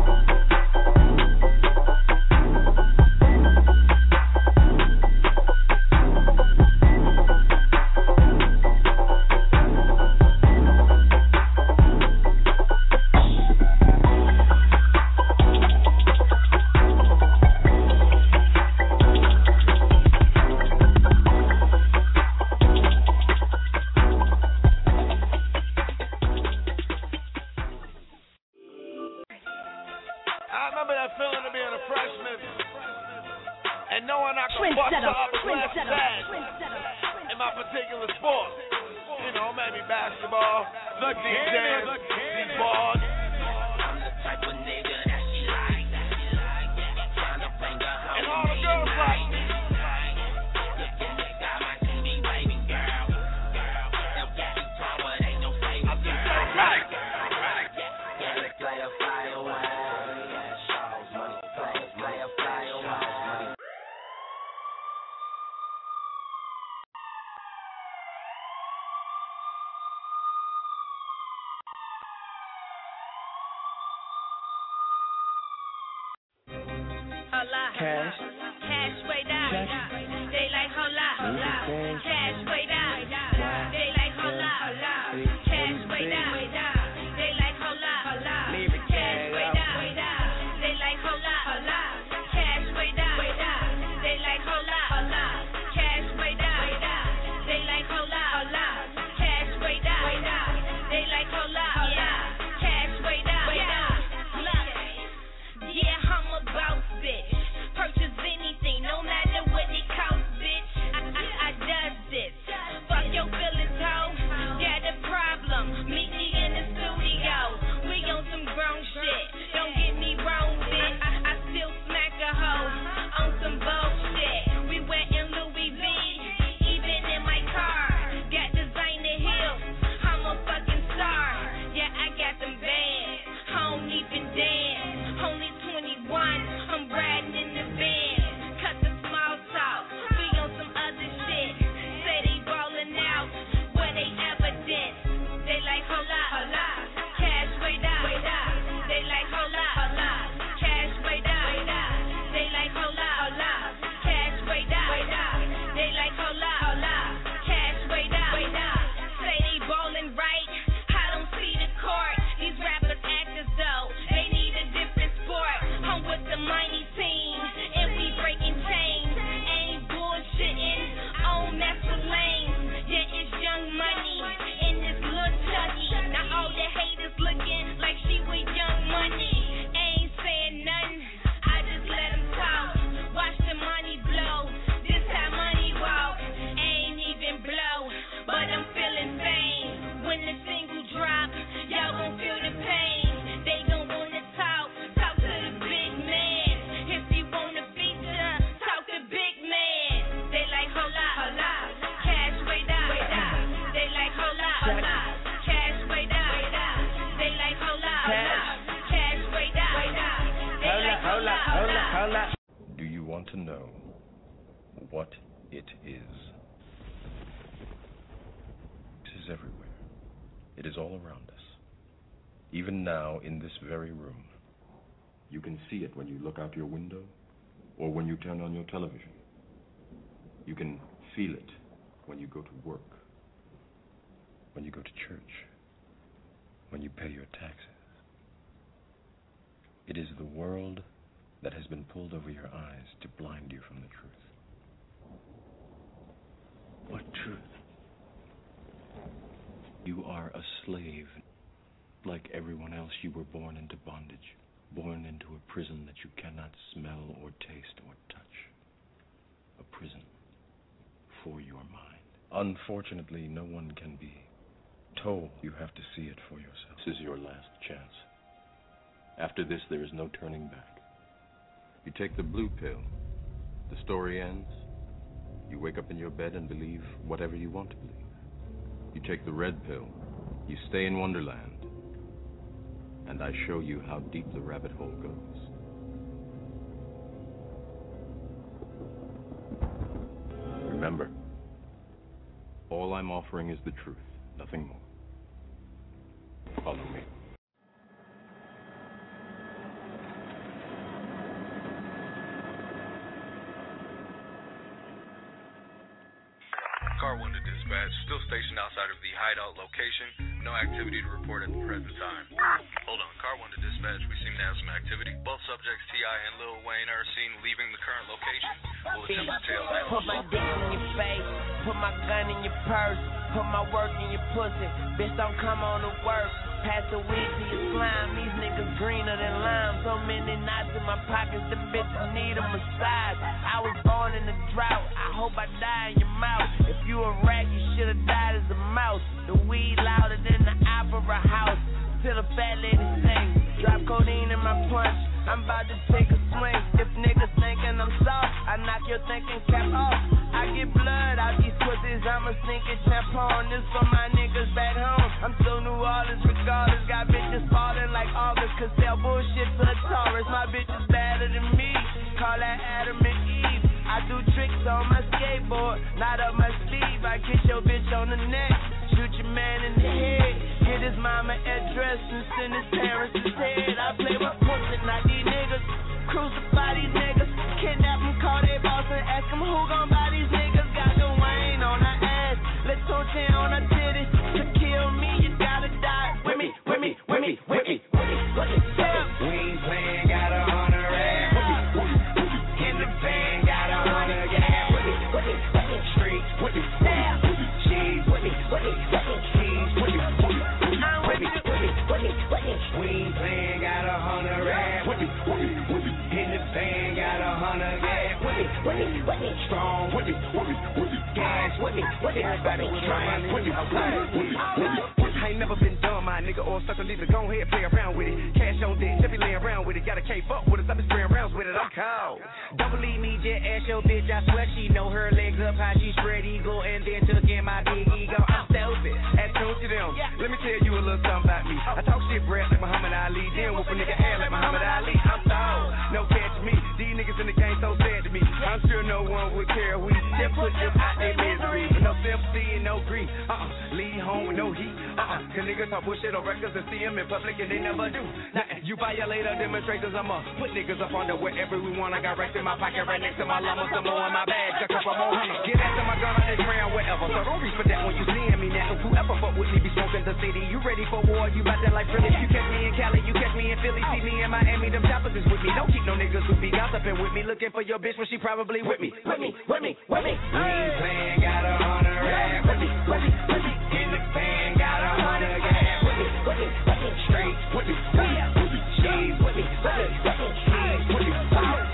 Cash. Cash way down. They like hola. Cash way down. They like hola. Cash way down. They like hola. Cash way down. They like hola. Cash way down. They like hola. Cash way down. They like hola. Cash way down. They like hola. Cash way down. Yeah, I'm a boss bitch. Purchase anything, no matter what it costs, bitch. I does this. what it is. It is everywhere. It is all around us. Even now, in this very room. You can see it when you look out your window or when you turn on your television. You can feel it when you go to work, when you go to church, when you pay your taxes. It is the world that has been pulled over your eyes to blind you from the truth. What truth? You are a slave. Like everyone else, you were born into bondage, born into a prison that you cannot smell or taste or touch. A prison for your mind. Unfortunately, no one can be told. You have to see it for yourself. This is your last chance. After this, there is no turning back. You take the blue pill. The story ends. You wake up in your bed and believe whatever you want to believe. You take the red pill. You stay in Wonderland. And I show you how deep the rabbit hole goes. Remember, all I'm offering is the truth, nothing more. Follow me. Car 1 to dispatch, still stationed outside of the hideout location. No activity to report at the present time. Hold on, Car 1 to dispatch, we seem to have some activity. Both subjects, T.I. and Lil Wayne, are seen leaving the current location. We'll attempt to tail them. Put my dick in your face, put my gun in your purse, put my work in your pussy. Bitch, don't come on to work. Pass the weed to your slime. These niggas greener than lime. So many knots in my pockets, the bitches need a massage. I was born in a drought. I hope I die in your mouth. If you a rat, you should've died as a mouse. The weed louder than the opera house. Till the fat lady sings. Drop codeine in my punch. I'm about to take a swing. If niggas thinking I'm soft, I knock your thinking cap off. I get blood out these pussies. I'm a sneaking tampon. This for my niggas back home. I'm still New Orleans regardless. Got bitches falling like August. Cause sell bullshit to the Taurus. My bitch is better than me. Call that Adam and Eve. I do tricks on my skateboard, not up my sleeve. I kiss your bitch on the neck, shoot your man in the head, get his mama address and send his parents his head. I play with pussy, not these niggas. Crucify these niggas, kidnap them, call they boss and ask them who gon' buy these niggas. Got the Wayne on her ass, Latoche on her titties. To kill me, you gotta die with me, with me, with me, with me, with me, with me. We ain't playing, got 100 rap. In the van, got 100 gas. Street, with me, cheese, with me, cheese, with me, we ain't playing, got 100 rap. In the van, got 100 gas. Strong, with me, gas, with me, everybody was trying, with me, I ain't never been dumb, my nigga, or sucker either. Go ahead, play around with it. Cash on dick, just be laying around with it. Got a K fuck with us, I been spraying rounds with it. I'm cold. Don't believe me, just ask your bitch. I swear she know her legs up, how she spread eagle, and then took in my big ego. I'm stupid, as soon to them. Let me tell you a little something about me. I talk shit breath like Muhammad Ali, then whoop a nigga ass like Muhammad Ali. I'm sold, no catch me. These niggas in the game so sad to me. I'm sure no one would care. We just put them out their misery. No sympathy and no grief. Leave home with no heat. Cause niggas talk bullshit on records and see them in public and they never do. Nah, you violate our demonstrators, I'ma put niggas up under wherever we want. I got racks in my pocket right next to my llama, some more in my bag, a couple more hundred. Get after my gun on this ground, wherever. So don't reach for that when you seeing me now. Whoever fuck with me be smoking the city. You ready for war? You bout that like Philly? You catch me in Cali, you catch me in Philly. See me in Miami, them choppers is with me. Don't keep no niggas who be gossiping with me. Looking for your bitch when she probably with me. With me, with me, with me. We ain't playing, got 100 rap. With me, with me, with me. In the van, got 100 gas. With me, straight, with me, cheese, with me, cheese, with me,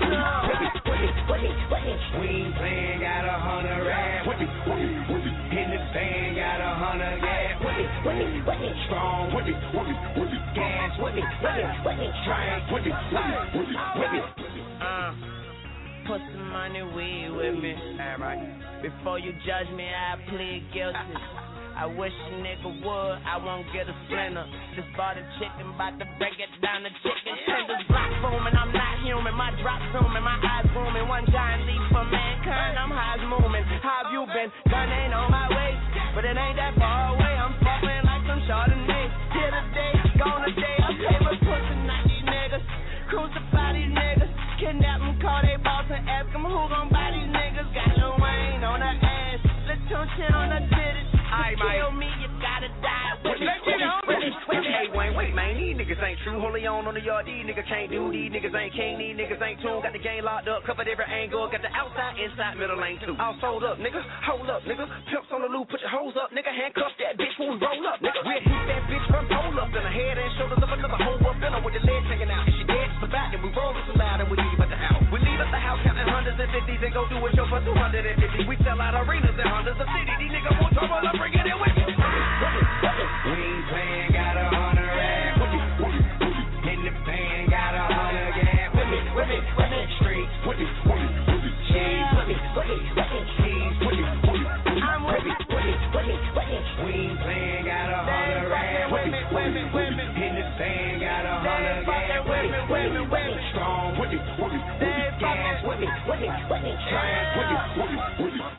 we ain't playing, got 100 rap. With me, in the van, got 100 gas. With me, strong, with me, gas, with me, strength, with me. Put some money, weed with me. Alright. Before you judge me, I plead guilty. I wish a nigga would, I won't get a splinter. Just bought a chicken, bout to break it down to chicken tenders. Block booming, I'm not human. My drop zooming, my eyes booming. One giant leap for mankind, I'm high as moving. How have you been? Gun ain't on my waist, but it ain't that far away. I'm falling like some Chardonnay. Here today, gone today. I'm paper pushing out these niggas. Crucify these niggas. Kidnap them, call they boss and ask them who gon' buy these niggas. Got Lil Wayne on the ass, Lil shit on the titties. Kill me, you gotta die with me. Hey, Wayne, wait, man, these niggas ain't true. Holy on the yard, these niggas can't do. These niggas ain't king, these niggas ain't tuned. Got the game locked up, covered every angle. Got the outside, inside, middle lane too. All sold up, nigga, hold up, nigga. Pimps on the loop, put your hoes up, nigga. Handcuff that bitch when we roll up, nigga. We'll hit that bitch from pole up in her head and shoulders of another hoe up in her with the legs hanging out. If she dead, it's about it. We roll it so loud and we leave at the house. We leave at the house counting hundreds and fifties and go do a show for 250. We sell out arenas and hundreds of cities. These niggas want trouble, I'm bringing it with me. We ain't playing, got 100 rap. In the pan, got 100 gas. With me. Streets, with me. Cheese, with me. Cheese, with me. I'm with me. We ain't playing, got 100 rap. In the pan, got 100 gas. With me. Strong, with me. Gas, with me. Trash, with me.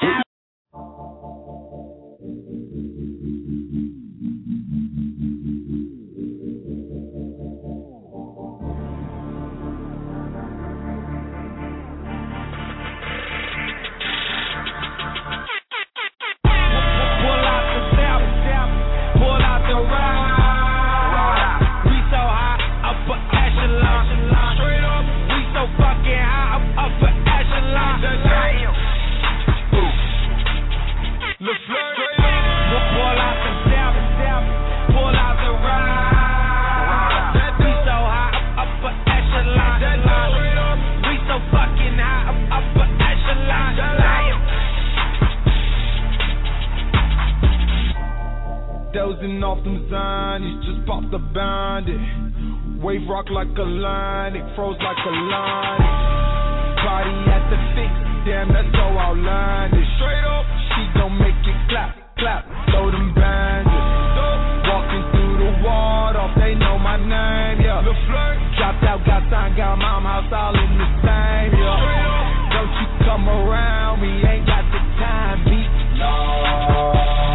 Dozing off them Zonies, just popped the bandit. Wave rock like a line, it froze like a line. Body at the fix, damn that's so outlandish. Straight up, she gon' make it clap, throw them bandits. Walking through the ward off, they know my name, yeah. The flirt, dropped out, got signed, got mom house all in the same, yeah. Don't you come around, we ain't got the time, beat. No.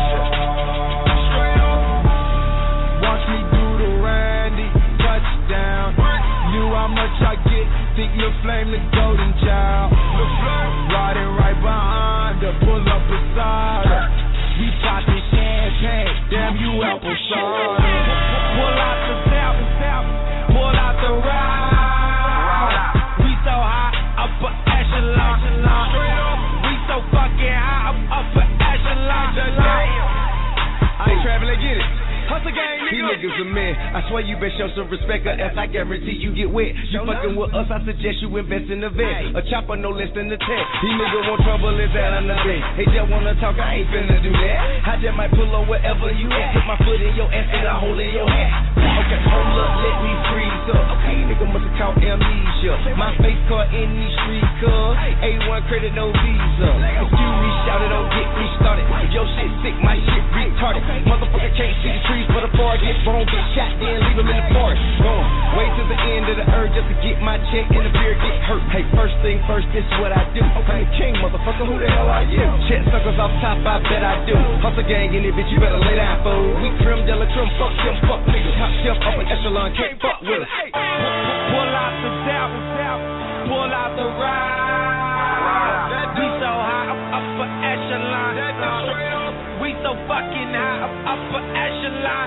How much I get, think Lil Flame the golden child. Riding right behind her, pull up beside her. We poppin' champagne, damn you apple cider. Pull out the south, pull out the ride. We so high, upper echelon. We so fucking high, upper echelon. I ain't traveling, get it. Hustle gang, nigga. These niggas are men. I swear you best show some respect, or else I guarantee you get wet. You fucking with us, I suggest you invest in a vet. A chopper no less than a 10. These niggas want trouble, is that on the bed? They just wanna talk, I ain't finna do that. I just might pull up wherever you at. Put my foot in your ass and a hole in your hat. Okay, hold up, let me freeze up. Okay, nigga must have caught amnesia. My face caught in these streets, cuz A1 credit, no visa. Excuse me, shout it, don't get me started. If your shit sick, my shit retarded. Motherfucker can't see the trees, but a bar get bone, get shot, then leave him in the forest. Boom, wait till the end of the earth just to get my check and the beer get hurt. Hey, first thing first, this is what I do. I'm the king, motherfucker, who the hell are you? Check suckers off top, I bet I do. Hustle gang in it, bitch, you better lay down, fool. We trim, yellow trim, fuck them, fuck niggas. Top shelf, upper echelon, can't fuck with us. Pull out the south, pull out the ride. We so high, upper echelon. We so fucking high, upper echelon.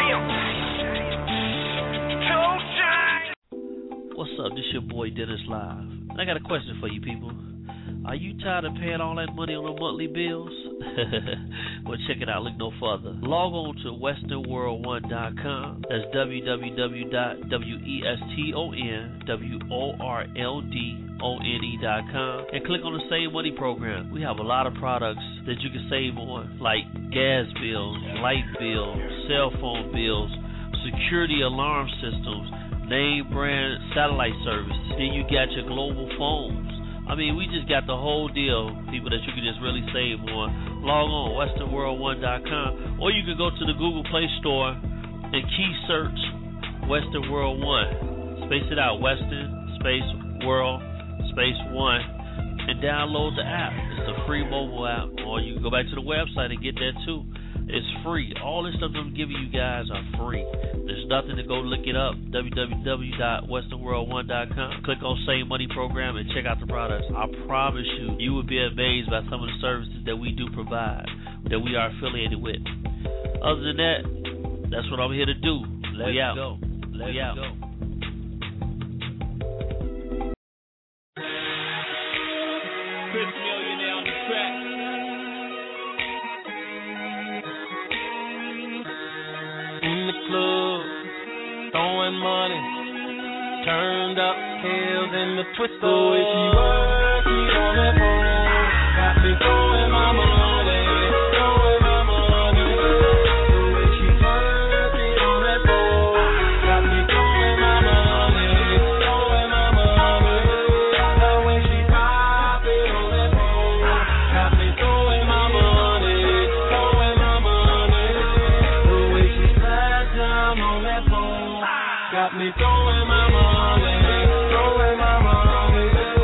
What's up? This your boy Dennis Live. And I got a question for you people. Are you tired of paying all that money on the monthly bills? Well, check it out. Look no further. Log on to westernworld1.com. That's www.westernworldone.com and click on the Save Money program. We have a lot of products that you can save on, like gas bills, light bills, cell phone bills, security alarm systems, name brand satellite service. Then you got your global phones, I mean, we just got the whole deal, people, that you can just really save on. Log on, westernworld1.com, or you can go to the Google Play Store and key search Western World 1. Space it out, Western, space, World, space 1, and download the app. It's a free mobile app, or you can go back to the website and get that too. It's free. All this stuff I'm giving you guys are free. There's nothing to go look it up. www.westernworld1.com. Click on Save Money Program and check out the products. I promise you, you will be amazed by some of the services that we do provide, that we are affiliated with. Other than that, that's what I'm here to do. Let's go. Let's go. Chris Millionaire on the track. In the club, throwing money, turned up, heels in the twister. So if you work, you on that phone, got me throwing my money, throwing my money. So if she working on that phone, got me throwing my money, throwing my money. Now when she popping on that phone, got me throwing my money, throwing my money. The way she slide down on that phone, got me throwing my money, throwing my money.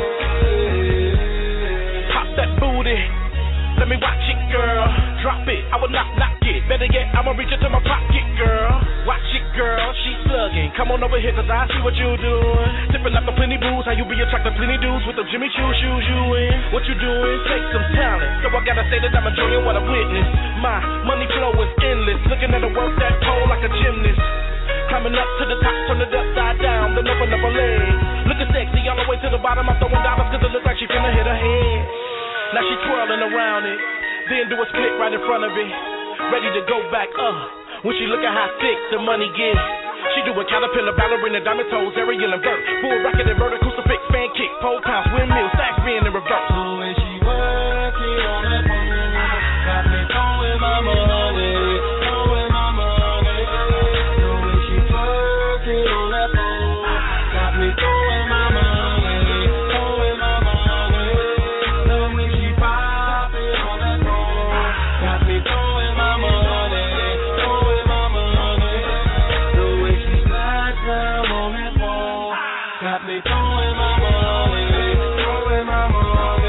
Pop that booty, let me watch it, girl. Drop it, I will not knock it. Better yet, I'ma reach into my pocket, girl. Watch it, girl, she slugging. Come on over here, cause I see what you doing. Sipping up the plenty booze, how you be attracting plenty dudes with the Jimmy Choo shoes you in. What you doing? Take some talent. So I gotta say that I'm enjoying what I witnessed. My money flow is endless. Looking at her work that pole like a gymnast. Climbing up to the top, turn it upside down, then open up her leg. Looking sexy all the way to the bottom, I'm throwing dollars cause it look like she finna hit her head. Now she twirling around it, then do a split right in front of it. Ready to go back up, when she look at how thick the money gets. She do a caterpillar, ballerina, diamond toes, aerial and vert. Full rocket and vertical, crucifix, fan kick, pole pounce, windmill, stack spin in reverse. So when she working on that phone, got me throwing my money, throwing my money. So when she working on that phone, got me throwing my money, throwing my money. So when she popping on that phone, got me throwing my money, throwing my money. The way she slide down on that phone, got me throwing my money, throwing my money.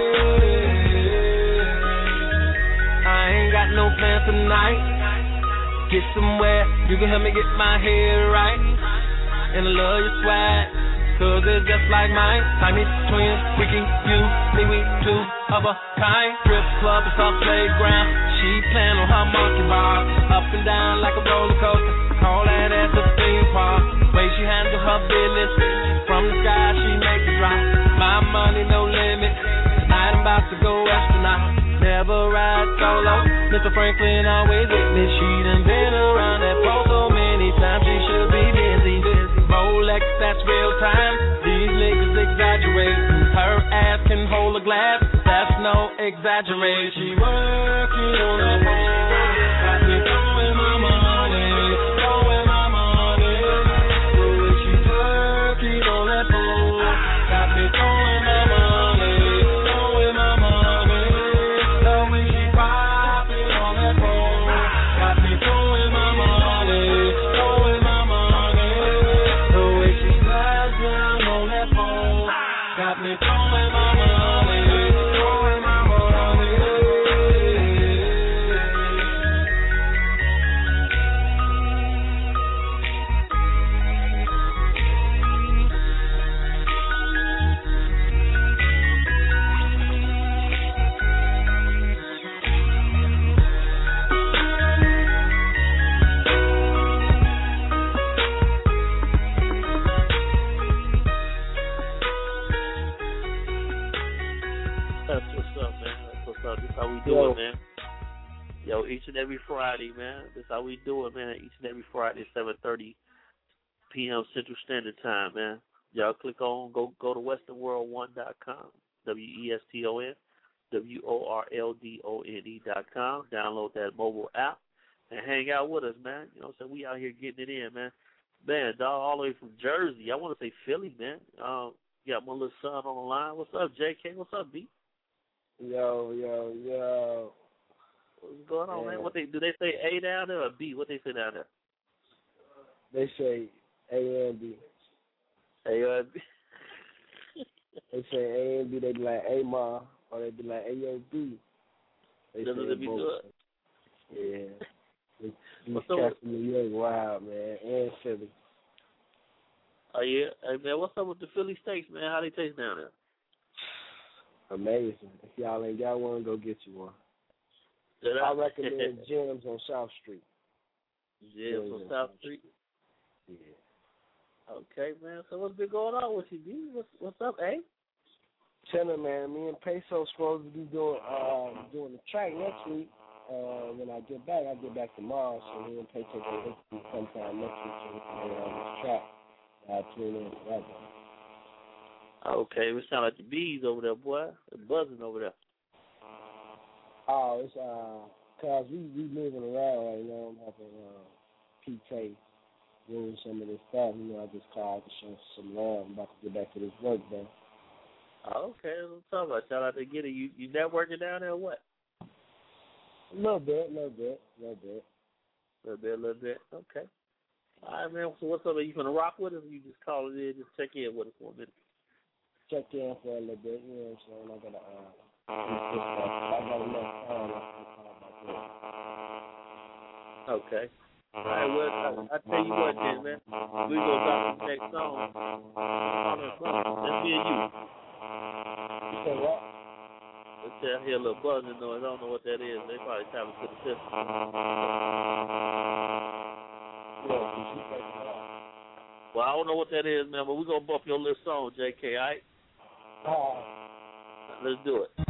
I ain't got no plans tonight. Get somewhere, you can help me get my head right. And I love your swag, cause it's just like mine. Siamese twins, Ricky, you, me, we two of a kind. Strip club is our playground. She playing on her monkey bar, up and down like a roller coaster. Call that ass a theme park. Way she handle her business, from the sky she make it drop. My money no limit. Tonight I'm about to go astronaut. Never ride solo. Mr. Franklin always with me. She done been around that pole so many times. She should be busy. Rolex, that's real time. These niggas exaggerate. Her ass can hold a glass. That's no exaggerate. She working on the phone. Got me throwing my money, throwing my money. So when she working on that phone, got me throwing my money, throwing my money. So when she popping on that phone, got me throwing my money, throwing my money. The way she slide down on that phone, got me throwing my money, throwing my money. That's what's up, man. That's what's up. This how we do it, man. Yo, each and every Friday, man. This how we do it, man. Each and every Friday, 7:30 p.m. Central Standard Time, man. Y'all click on, go to westernworld1.com, WESTON, WORLDONE.com. Download that mobile app and hang out with us, man. You know what I'm saying? We out here getting it in, man. Man, dog, all the way from Jersey. I want to say Philly, man. got my little son on the line. What's up, JK? What's up, B? Yo. What's going on, man? What do they say A down there or B? What they say down there? They say A and B. A and B. They say A and B. They be like A Ma, or they be like A O B. They say be both. Yeah. These cats in New York, wild, man, and Philly. Oh yeah, hey man, what's up with the Philly steaks, man? How they taste down there? Amazing. If y'all ain't got one, go get you one. I recommend Jim's on South Street. Jim's on South Street? Yeah. Okay, man. So what's been going on with you, D? What's up, eh? Chilling, man. Me and Peso supposed to be doing the track next week. When I get back tomorrow. So me and Peso going to do sometime next week so we can get on this track. I'll tune in for that. Okay, we sound like the bees over there, boy. They're buzzing over there. Oh, it's cause we moving around right now. I'm having PK doing some of this stuff. You know, I just called to show some love. I'm about to get back to this work, though. Oh, okay, let's talk about. Shout out to Get It. You networking down there or what? A little bit. Okay. All right, man. So what's up? Are you gonna rock with us? Or you just call it in, just check in with us for a minute. Check in for a little bit. You know what I'm saying? I got enough time. Okay. All right, well, I tell you what, then, man. We gonna drop the next song. That's me and you. You say what? Let's hear a little buzzing noise. I don't know what that is. They probably tapping to the system. Well, I don't know what that is, man, but we're gonna bump your little song, JK, all right? Let's do it.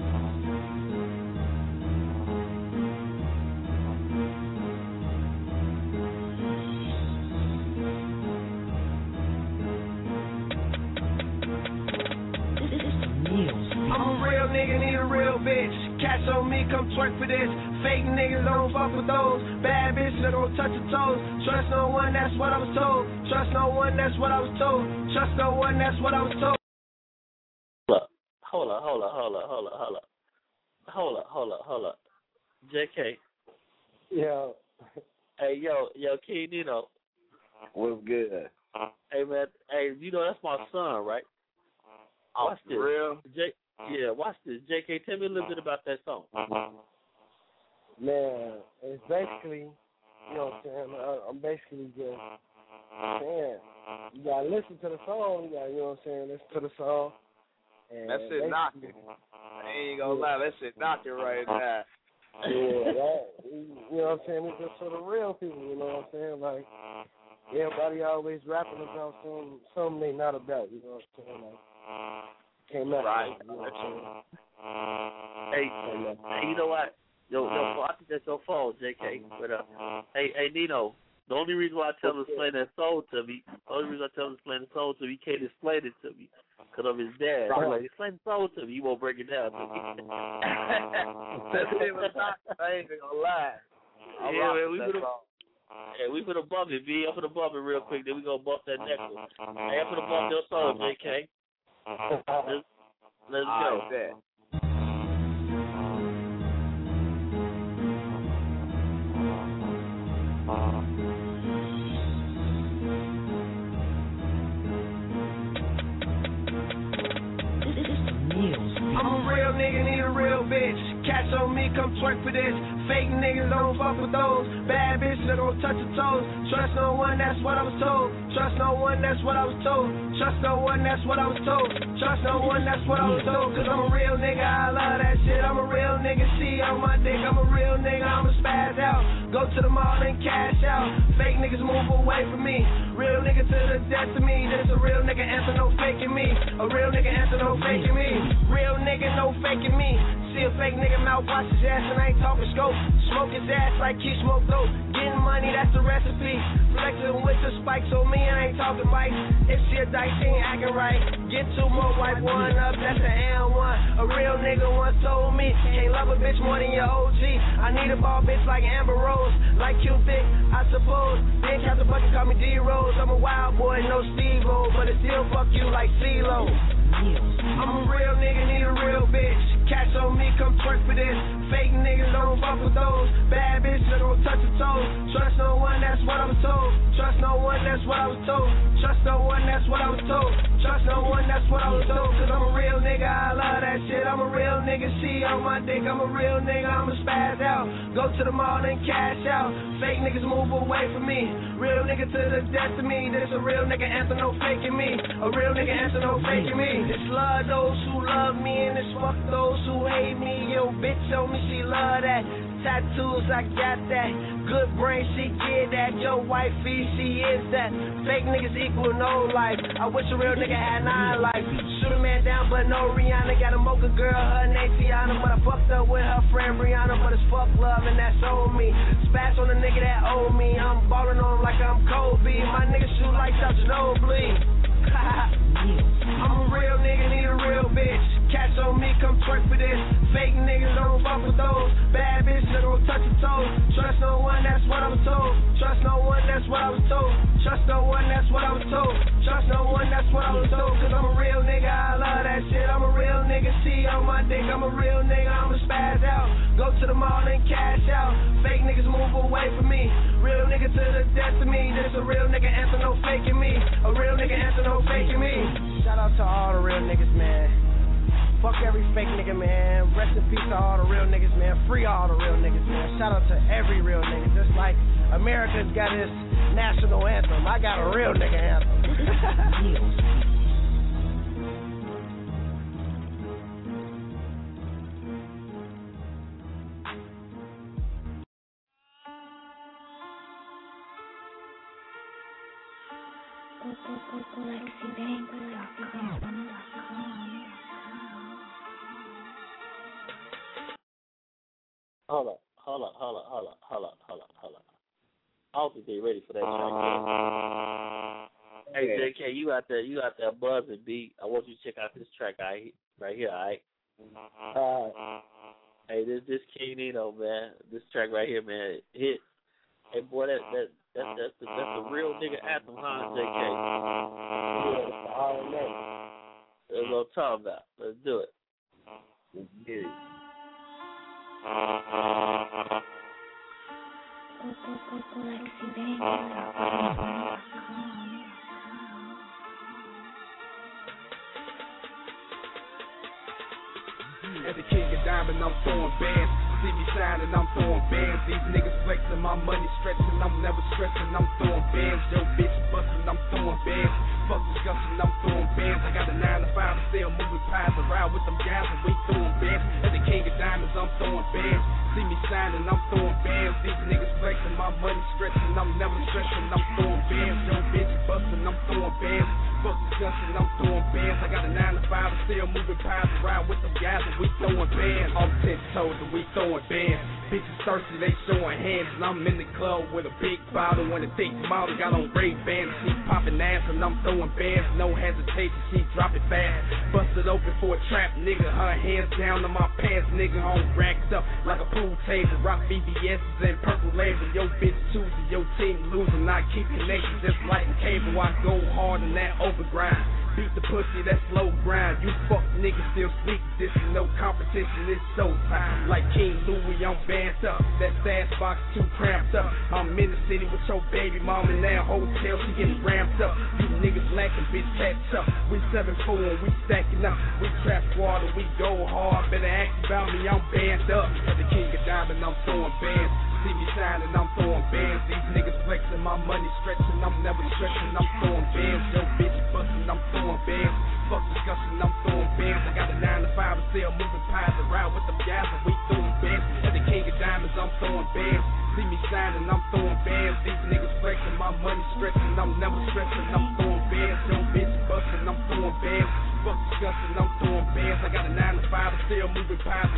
I'm a real nigga, need a real bitch. Catch on me, come twerk for this. Fake niggas don't fuck with those. Bad bitches that don't touch your toes. Trust no one, that's what I was told. Trust no one, that's what I was told. Trust no one, that's what I was told. Hold up. JK. Yo. Hey, yo, King Nino. What's good? Hey, man. Hey, you know that's my son, right? Watch this. For real? Yeah, watch this. JK, tell me a little bit about that song. Man, it's basically, you know what I'm saying? I'm basically just saying, you gotta listen to the song. You know what I'm saying? Listen to the song. And that shit knocking. I ain't gonna lie, that shit knocking right now. Yeah, you know what I'm saying? It's just for the real people, you know what I'm saying? Like, everybody always rapping about something they not about, you know what I'm saying? Like, came out right. You know what I'm saying? Hey, you know what? Yo, I think that's your fault, JK. But hey, Nino. The only reason why I tell him to explain that song to me, he can't explain it to me because of his dad. I'm like, explain the song to me, he won't break it down to me. That shit was not, I ain't gonna lie. We finna bump it, B. I'm finna bump it real quick, then we gonna bump that next one. Hey, I'm finna bump your song, JK. Let's go. I'm a real nigga, need a real bitch. Catch on me, come twerk for this. Fake niggas don't fuck with those. Bad bitches that don't touch your toes. Trust no one, that's what I was told. Trust no one, that's what I was told. Trust no one, that's what I was told. Trust no one, that's what I was told. Cause I'm a real nigga, I love that shit. I'm a real nigga, see on my dick. I'm a real nigga, I'ma spaz out. Go to the mall and cash out. Fake niggas move away from me. Real nigga to the death to me. This a real nigga answer, no faking me. A real nigga answer, no faking me. Real nigga, no faking me. See a fake nigga mouth, watch his ass, and I ain't talking scope. Smoke his ass like he smoke dope. Getting money, that's the recipe. Flexing with the spikes on me, and I ain't talking bikes. If she a dice, she ain't acting right. Get two more, wipe one up, that's an N1. A real nigga once told me, can't love a bitch more than your OG. I need a ball bitch like Amber Rose, like Q-Thick, I suppose. Bitch has a bucket, call me D-Rose. I'm a wild boy, no Steve-O, but it still fuck you like CeeLo. I'm a real nigga, need a real bitch. Catch on me, come twerk for this. Fake niggas don't fuck with those. Bad bitches that don't touch your toes. Trust no one, that's what I was told. Trust no one, that's what I was told. Trust no one, that's what I was told. Trust no one, that's what I was told. Cause I'm a real nigga, I love that shit. I'm a real nigga, she on my dick. I'm a real nigga, I'ma spaz out. Go to the mall and cash out. Fake niggas move away from me. Real nigga to the death of me. There's a real nigga answer, no faking me. A real nigga answer, no faking me. It's love those who love me and it's fuck those who hate me. Yo, bitch told me she love that. Tattoos, I got that. Good brain, she get that. Yo, wifey, she is that. Fake niggas equal no life. I wish a real nigga had 9 life. Shoot a man down, but no Rihanna. Got a mocha girl, her name Tiana. But I fucked up with her friend Brianna. But it's fuck love and that's on me. Spats on the nigga that owe me. I'm ballin' on him like I'm Kobe. My nigga shoot like such no bleed. I'm a real nigga, need a real bitch. Catch on me, come twerk for this. Fake niggas don't fuck with those. Bad bitches that don't touch your toes. Trust no one, that's what I was told. Trust no one, that's what I was told. Trust no one, that's what I was told. Trust no one, that's what I was told. Cause I'm a real nigga, I love that shit. I'm a real nigga, she on my dick. I'm a real nigga, I'ma spaz out. Go to the mall and cash out. Fake niggas move away from me. Real nigga to the death of me. There's a real nigga answer, no faking me. A real nigga answer, no faking me. Shout out to all the real niggas, man. Fuck every fake nigga, man. Rest in peace to all the real niggas, man. Free all the real niggas, man. Shout out to every real nigga. Just like America's got its national anthem, I got a real nigga anthem. Hold up. I don't think they ready for that track yet. Hey, JK, you out there buzzing, B. I want you to check out this track right here, all right? Hey, this King Nino, man. This track right here, man, hit. Hey, boy, that's the real nigga anthem, huh, JK? That's what I'm talking about. Let's do it. Let's get it. As the king of diamond, I'm throwing bands. See me shining, I'm throwing bands. These niggas flexing, my money stretching, I'm never stressing, I'm throwing bands. Yo, bitch busting, I'm throwing bands. Fuck discussion, I'm throwing bands. I got a 9 to 5 to sell, moving pies around with them guys and we throwing bands. As the king of diamonds, I'm throwing bands. See me shining, I'm throwing bands. These niggas flexing, my money stretching, I'm never stressing, I'm throwing bands. Yo, bitch busting, I'm throwing bands. Fuck discussion, I'm throwing bands. I got a 9 to 5 to sell, moving pies around with them guys and we throwing bands. I'm 10 toes and we throwing bands. Bitches thirsty, they showing hands, and I'm in the club with a big bottle and a thick model. Got on Ray-Bans, she popping ass, and I'm throwing bands. No hesitation, she drop it fast. Busted open for a trap, nigga. Her hands down to my pants, nigga. On racked up like a pool table. Rock BBS's and purple label. Yo, bitch choosing, your team losing. I keep connected just like a cable. I go hard in that overgrind. Beat the pussy, that's slow grind. You fuck niggas still sneak. This is no competition, it's showtime. Like King Louis, I'm banked up. That fast box too cramped up. I'm in the city with your baby mom in that hotel, she getting ramped up. You niggas lacking, bitch, catch up. We 7-4 and we stacking up. We trap squad and we go hard. Better ask about me, I'm banned up. At the king of diamond, I'm throwing bands. See me shining, I'm throwing bands. These niggas flexing, my money stretching, I'm never stressing, I'm throwing bands. Yo, bitch busting, I'm throwing bands. Fuck discussion, I'm throwing bands. I got a 9 to 5 to sell, moving pies around with them guys and we throwing bands. At the king of diamonds, I'm throwing bands. See me shining, I'm throwing bands. These niggas flexing, my money stretching, I'm never stressing, I'm throwing bands. Yo, bitch busting, I'm throwing bands. Fuck disgusting, I'm throwing bands. I got a 9 to 5 to sell, moving pies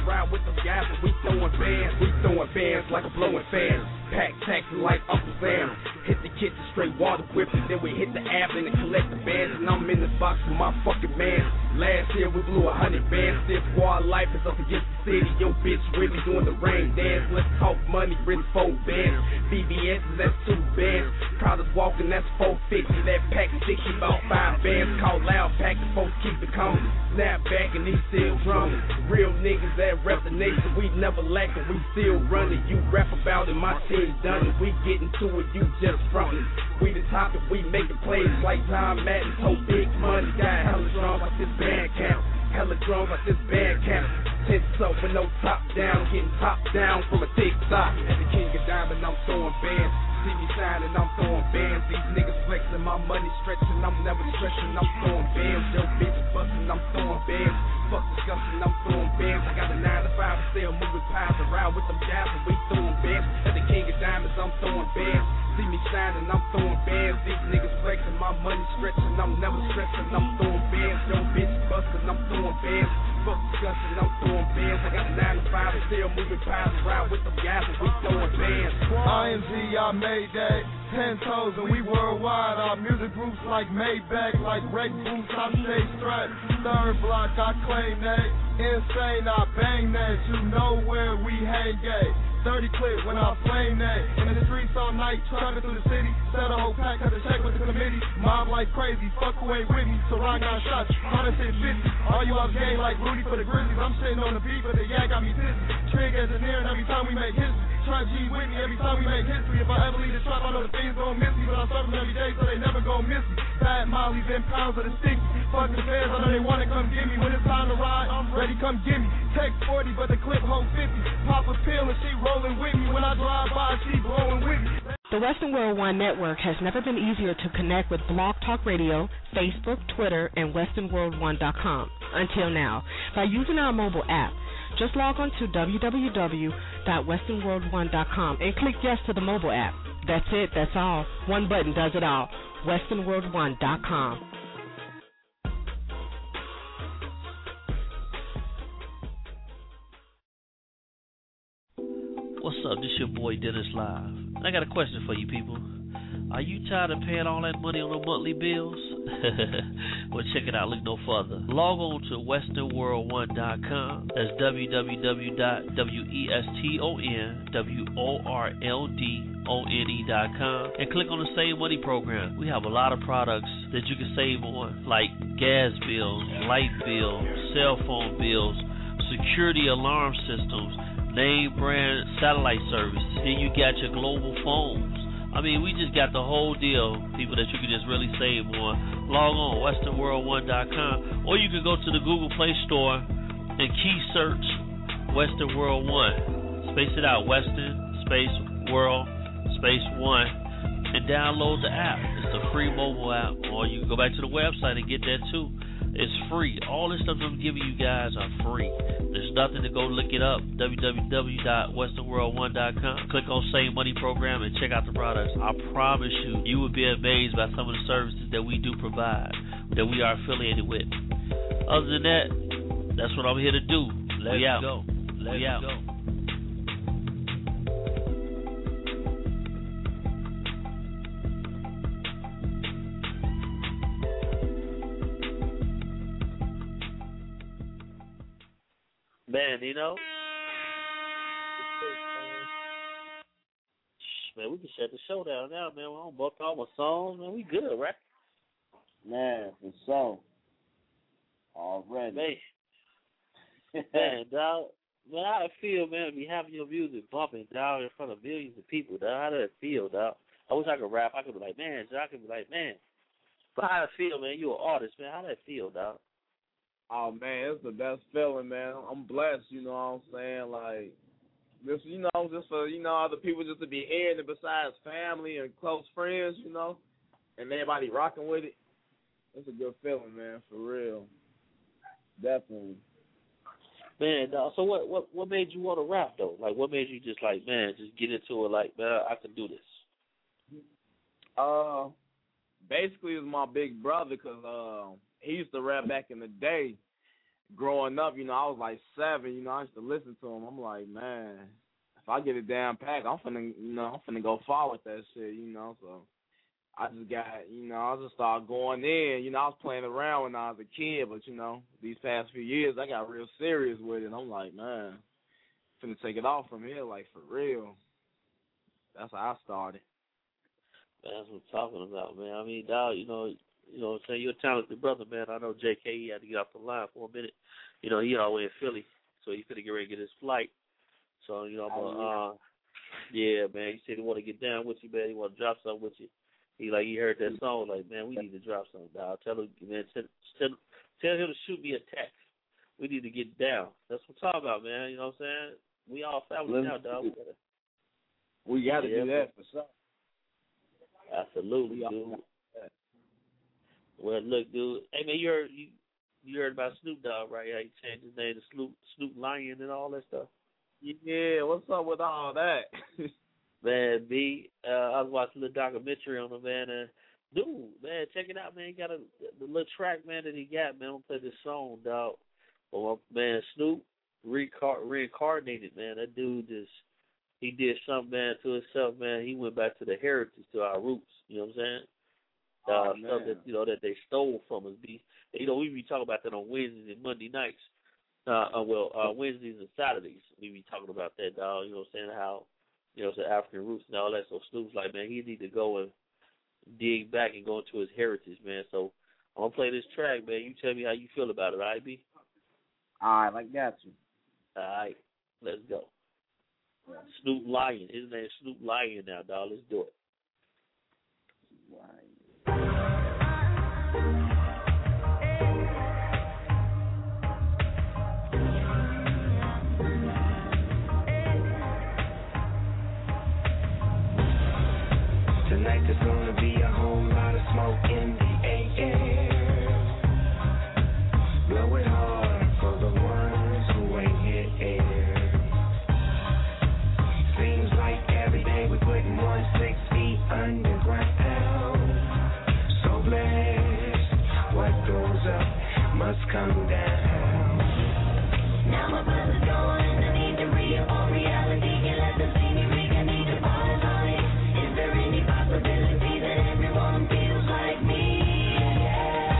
around with them guys and we throwing bands. We throwing bands like a blowing fan. Pack taxing like Uncle Sam. Hit the kitchen straight water whip, and then we hit the avenue and collect the bands. And I'm in the box with my fucking man. Last year we blew 100 bands. Still squad life is up against the city. Yo bitch really doing the rain dance. Let's talk money, really 4 bands. BBS that's 2 bands. Proudest walking, that's 450. That pack 60 about 5 bands. Call loud pack and folks keep it coming. Snap back and he still drumming. Real niggas that rep the nation, we never lacking, we still running. You rap about it, my team done it. We getting to it, you just frontin'. We the topic, we making plays like John Madden. So big money, got hella drums like this band camp. Hella drums like this band camp. Tense up with no top down, getting top down from a thick sock. At the King of Diamond, I'm throwing bands. See me shining, I'm throwing bands. These niggas flexing, my money stretching, I'm never stretching, I'm throwing bands. Yo, bitch busting, I'm throwing bands. Fuck disgusting, I'm throwing bands. I got a 9 to 5 still moving pies around with them guys and we throwing bands. At the King of Diamonds, I'm throwing bands. See me shining, I'm throwing bands. These niggas flexing, my money stretching, I'm never stressing, I'm throwing bands. Yo, bitch busting, I'm throwing bands. Fuck disgusting, I'm throwing bands. I got a 9 to 5 still moving pies around with them guys and we throwing bands. ING, I made that 10 toes and we worldwide. Our music groups like Maybach, like Red Boots, I stay strapped. Third block, I claim that. Insane, I bang that. You know where we hang at. 30 clip when I flame that. In the streets all night, trapping through the city. Sell the whole pack, cut the check with the committee. Mob like crazy, fuck who ain't with me. So I got shots, trying to shit 50. All you out game like Rudy for the Grizzlies. I'm sitting on the beat, but the yak got me dizzy. Trig engineering every time we make history. Try G with me every time we make history. If I ever leave the trap, I know the things gon' miss me. But I serve them every day, so they never gon' miss me. Fat Molly's in pounds of the sticky. Fuck the fans, I know they wanna come get me. When it's time to ride, I'm ready, come get me. Text 40, but the clip hold 50. Pop a pill and she rolling with me. When I drive by, she blowing with me. The Western World One Network has never been easier to connect with Blog Talk Radio, Facebook, Twitter, and WesternWorld1.com until now by using our mobile app. Just log on to www.westernworld1.com and click yes to the mobile app. That's it, that's all. One button does it all. WesternWorld1.com. What's up? This your boy Dennis Live. And I got a question for you people. Are you tired of paying all that money on the monthly bills? Well, check it out. Look no further. Log on to westernworld1.com. That's www.westernworldone.com and click on the Save Money program. We have a lot of products that you can save on, like gas bills, light bills, cell phone bills, security alarm systems, name brand satellite service. Then you got your global phones. I mean, we just got the whole deal, people, that you can just really save on. Log on, westernworld1.com, or you can go to the Google Play Store and key search Western World 1. Space it out, Western, space, World, space 1, and download the app. It's a free mobile app, or you can go back to the website and get that too. It's free. All this stuff I'm giving you guys are free. There's nothing to go look it up. www.westernworld1.com. Click on Save Money Program and check out the products. I promise you, you will be amazed by some of the services that we do provide, that we are affiliated with. Other than that, that's what I'm here to do. Let's go. Let's go. Man, you know, man, we can shut the show down now, man. We don't book all my songs, man. We good, right? Man, the song already. Man, dog. Man, how it feel, man, to be having your music bumping, dog, in front of millions of people, dog? How does it feel, dog? I wish I could rap. I could be like, man, so I could be like, man. But how it feel, man? You an artist, man. How does it feel, dog? Oh, man, it's the best feeling, man. I'm blessed, you know what I'm saying? Like, just, you know, just for, you know, other people just to be hearing it besides family and close friends, you know, and everybody rocking with it. It's a good feeling, man, for real. Definitely. Man, so what made you want to rap, though? Like, what made you just, like, man, just get into it, like, man, I can do this? Basically, it was my big brother, because he used to rap back in the day. growing up, you know, I was like 7. You know, I used to listen to them. I'm like, man, if I get a damn pack, I'm finna go far with that shit. You know, so I just got, you know, I just started going in. You know, I was playing around when I was a kid, but you know, these past few years, I got real serious with it. I'm like, man, finna take it off from here, like for real. That's how I started. That's what I'm talking about, man. I mean, dog, you know what I'm saying? You're a talented brother, man. I know JK, he had to get off the line for a minute. You know, he all the way in Philly, so he finna get ready to get his flight. So, you know, yeah, man, he said he want to get down with you, man. He want to drop something with you. He heard that song, like, man, we need to drop something, dog. Tell him, man, tell him to shoot me a text. We need to get down. That's what I'm talking about, man. You know what I'm saying? We all family now, dog. We got to do that for sure. Absolutely, dude. Well, look, dude. Hey, man, you heard about Snoop Dogg, right? How he changed his name to Snoop Lion and all that stuff. Yeah, what's up with all that? Man, I was watching the documentary on him, man, and dude, man, check it out, man. He got the little track, man, that he got, man. I'm gonna play this song, dog. Well, man, Snoop reincarnated, man. That dude he did something, man, to himself, man. He went back to the heritage, to our roots. You know what I'm saying? Stuff that that they stole from us. You know, we be talking about that on Wednesdays and Monday nights. Wednesdays and Saturdays we be talking about that, dog. You know what I'm saying? How it's the African roots and all that. So Snoop's like, man, he need to go and dig back and go into his heritage, man. So I'm gonna play this track, man. You tell me how you feel about it, all right, B? All right, I got you. All right, let's go. Snoop Lion. His name's Snoop Lion now, dog. Let's do it. Tonight there's gonna be a whole lot of smoke in the air. Blow it hard for the ones who ain't hit air. Seems like every day we're putting 6 feet underground. So blessed, what goes up must come down. Now my brother's going, I need to real reality. Can't let them see me weak, I need to pause on it. Is there any possibility that everyone feels like me? Yeah.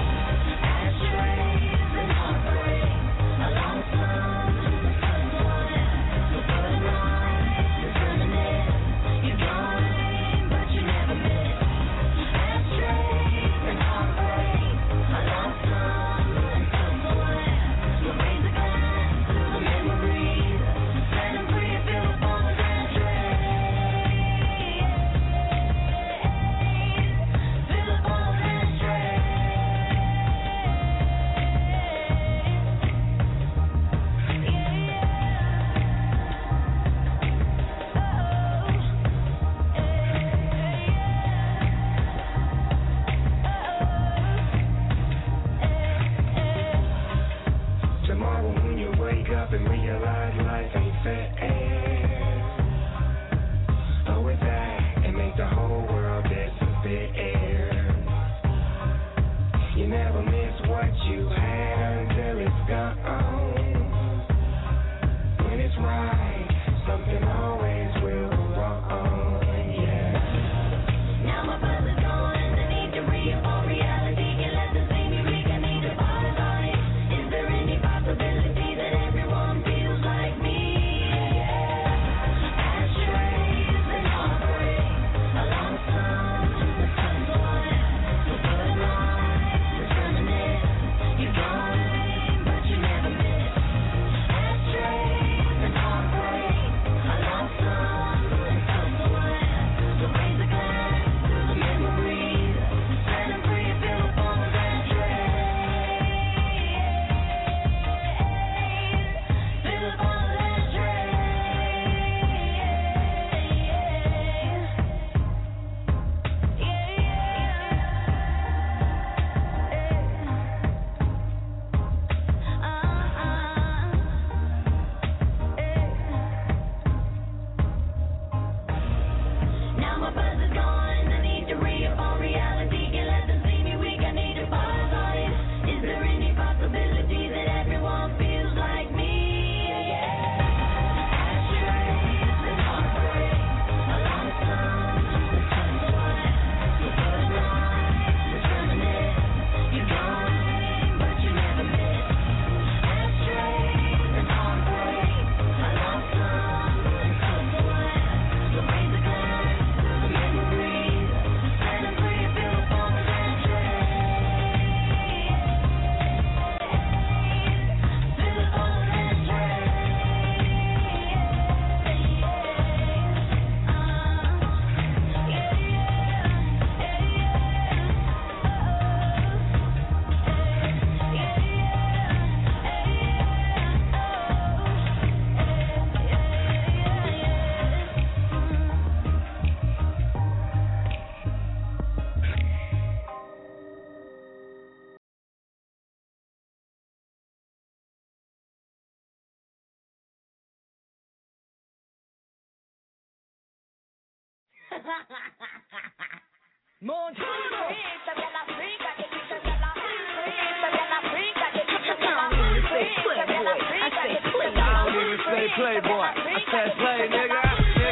Playboy. I said play, nigga.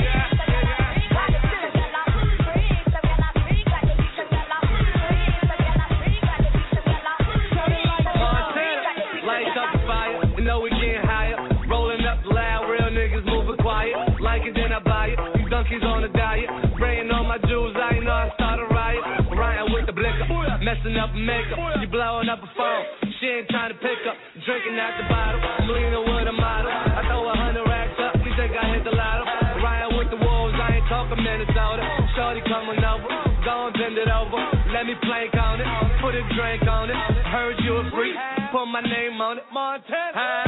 Montana, lights up the fire. You know we getting higher. Rolling up loud, real niggas moving quiet. Like it, then I buy it. You donkeys on a diet. Spraying on my jewels, I ain't know I start a riot. Ryan with the blicker, messing up makeup. You blowing up a phone. She ain't trying to pick up, drinking out the bottle, leaning with a model. I throw 100 racks up, you think I hit the lotto? Ryan with the wolves, I ain't talking Minnesota. Shorty coming over, go and bend it over. Let me plank on it, put a drink on it. Heard you a freak, put my name on it. Montana.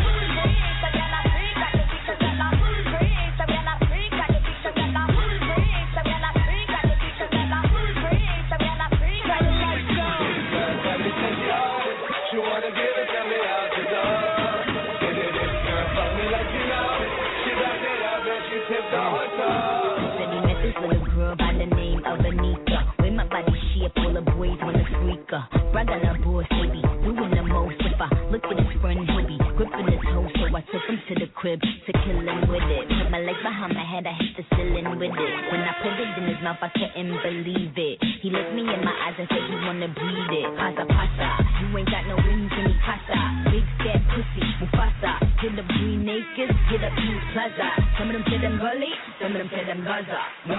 Brother, boy, baby, doing the most. If I look at his friend, he'll be gripping his hoe. So I took him to the crib to kill him with it. Put my legs behind my head, I hit the ceiling with it. When I put it in his mouth, I couldn't believe it. He looked me in my eyes and said he wanna breathe it. Pasa, pasa, you ain't got no wings in me casa. Big scat pussy, Mufasa. Hit up Green Acres, hit up East Plaza. Some of them to them gully, some of them to them Gaza.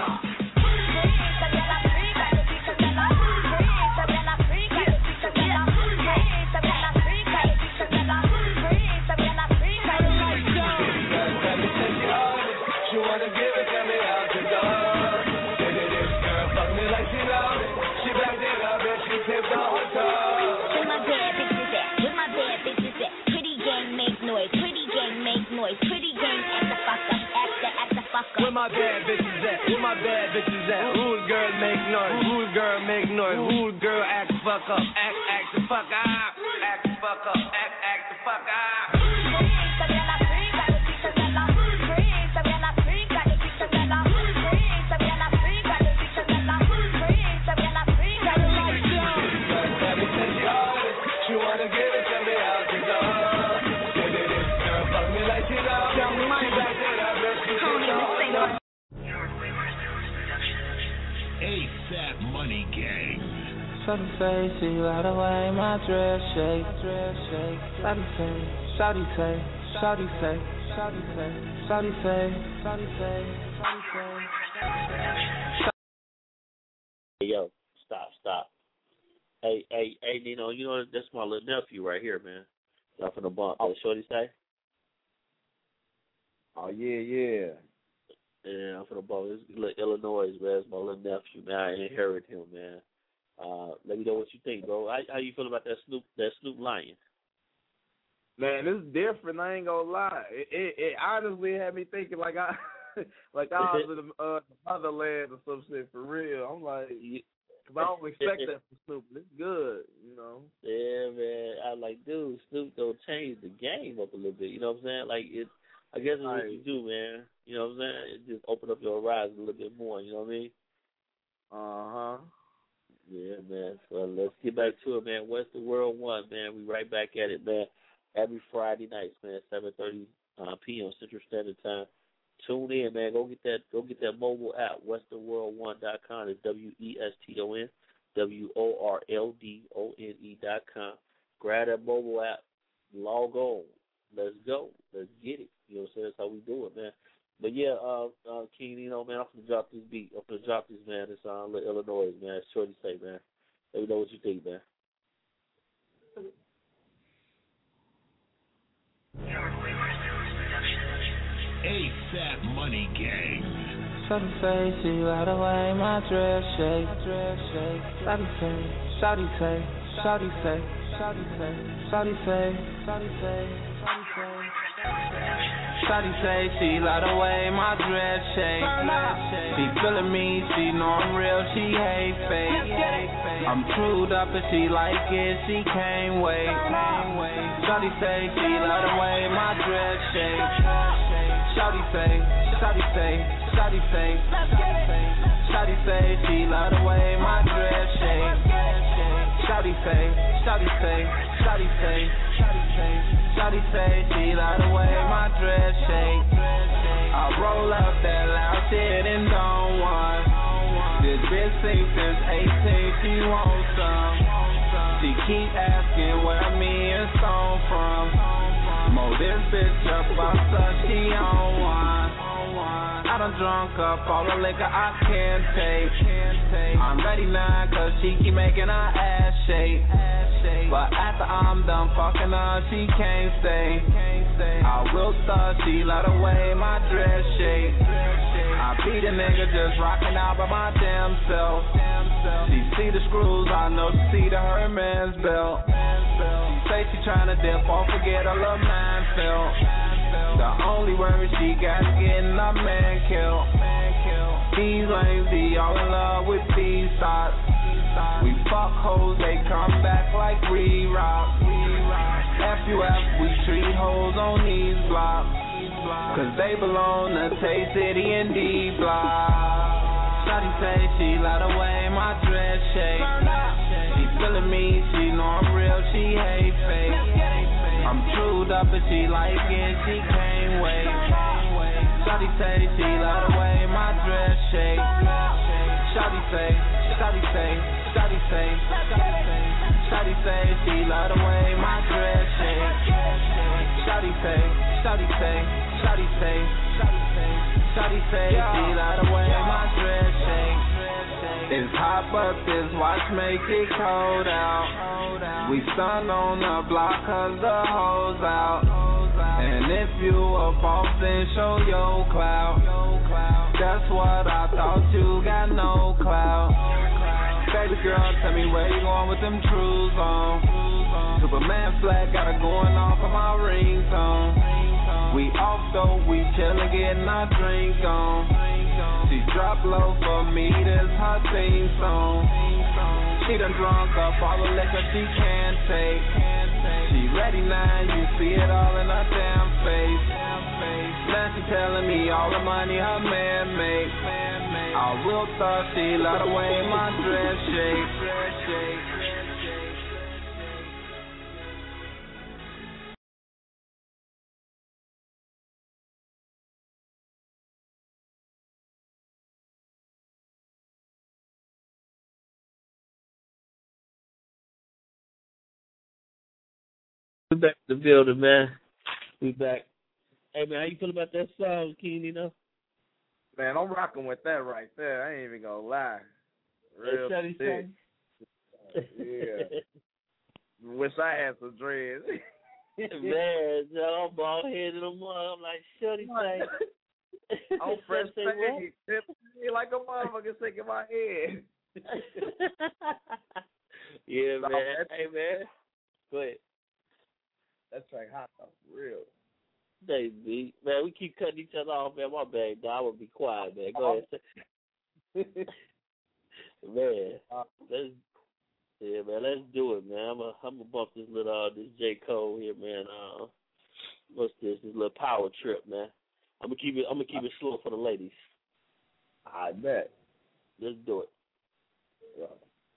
Where my bad bitches at? Where my bad bitches at? Rude girl make noise. Rude girl make noise. Rude girl act the fuck up. Act the fuck up. Act the fuck up. Act the fuck up. ASAP Money Gang. Shawty say she like the way my dress shake, Shawty say, Shawty say, Shawty say, Shawty say, Shawty say, Shawty say, Shawty say. Hey, yo, stop. Hey, Nino, you know that's my little nephew right here, man. Y'all from the bump. What Shorty say? Oh yeah. Yeah, I'm from the bump. This is Illinois, man. It's my little nephew, man. I inherited him, man. Let me know what you think, bro. How you feel about that Snoop Lion? Man, it's different. I ain't gonna lie. It honestly had me thinking like I was in the motherland or some shit for real. I'm like, cause I don't expect that from Snoop. It's good, you know. Yeah, man. I like, dude, Snoop don't change the game up a little bit. You know what I'm saying? Like it. I guess it's what you do, man. You know what I'm saying? It just open up your horizon a little bit more. You know what I mean? Yeah, man. So let's get back to it, man. What's the World One, man? We right back at it, man. Every Friday night, man, 7:30 p.m. Central Standard Time. Tune in, man. Go get that mobile app. WesternWorld1.com. It's WESTON WORLDONE.com. Grab that mobile app. Log on. Let's go. Let's get it. You know what I'm saying? That's how we do it, man. But yeah, King, you know, man, I'm gonna drop this beat. I'm gonna drop this, man. It's Illinois, man. It's Shorty say, man. Let me know what you think, man. ASAP Money Gang. Shawty say she like the way my dress shake, Shawty say, Shawty say, Shawty say, Shawty say, Shawty say, Shawty say, Shawty say. Shawty say she like the way my dress shake. She feeling me, she know I'm real, she hate fake. I'm trued up and she like it, she can't wait. Shawty say she like the way my dress shake. Shawty say, Shawty say, Shawty say, Shawty she love the way my dress shake. Shawty say, shawty say, shawty say, shawty say, she love the way my dress shake. I roll up that loud shit and don't want. This bitch thinks since 18 she wants some. She keep asking where me and Stone from. Mo this bitch up about stuff she don't want. I done drunk up all the liquor I can take. I'm ready now cause she keep making her ass shake. But after I'm done fucking her, she can't stay. I will start, she love the way my dress shake. I beat a nigga just rocking out by my damn self. She see the screws, I know she see the Hermes belt. She say she tryna dip off, forget her little man felt. The only worry she got is getting a man killed. These lanes be all in love with these thoughts. We fuck hoes, they come back like re-rock. FUF, we treat hoes on these blocks. Cause they belong to Tay City and D Block. Shawty say she love the way my dress shake. She feeling me, she know I'm real, she hate fake. I'm trued up and she like it, she can't wait. Shawty say she love the way my dress shake. Shawty say, shawty say, shawty say, shawty say she love the way my dress shake. Shawty say, shawty say, shawty say, shawty say she love the way my dress shake. It's hot but this watch make it cold out. We stun on the block cause the hoes out. And if you a boss then show your clout. That's what I thought, you got no clout. Baby girl, tell me where you going with them trues on. Superman flag got it going off of my ringtone. We off though, we chillin', getting our drink on. She drop low for me, this her theme song. She done drunk up all the liquor she can't take. She ready now, you see it all in her damn face. Now she telling me all the money her man make. I real thought she love the way my dress shake. We back to the building, man. We back. Hey, man, how you feel about that song, Keen, you know? Man, I'm rocking with that right there. I ain't even gonna lie. Real thick. Yeah. Wish I had some dreads. Man, I'm bald headed I'm like, shorty say. I'm fresh fade. Like a motherfucker shaking my head. Yeah, man. Hey, man. Go ahead. That's like hot stuff, real. They beat. Man, we keep cutting each other off, man. My bad, dog. I will be quiet, man. Go ahead. Man, let's do it, man. I'm gonna bump this little this J. Cole here, man. What's this? This little power trip, man. I'm gonna keep it slow for the ladies. I bet. Let's do it. Yeah.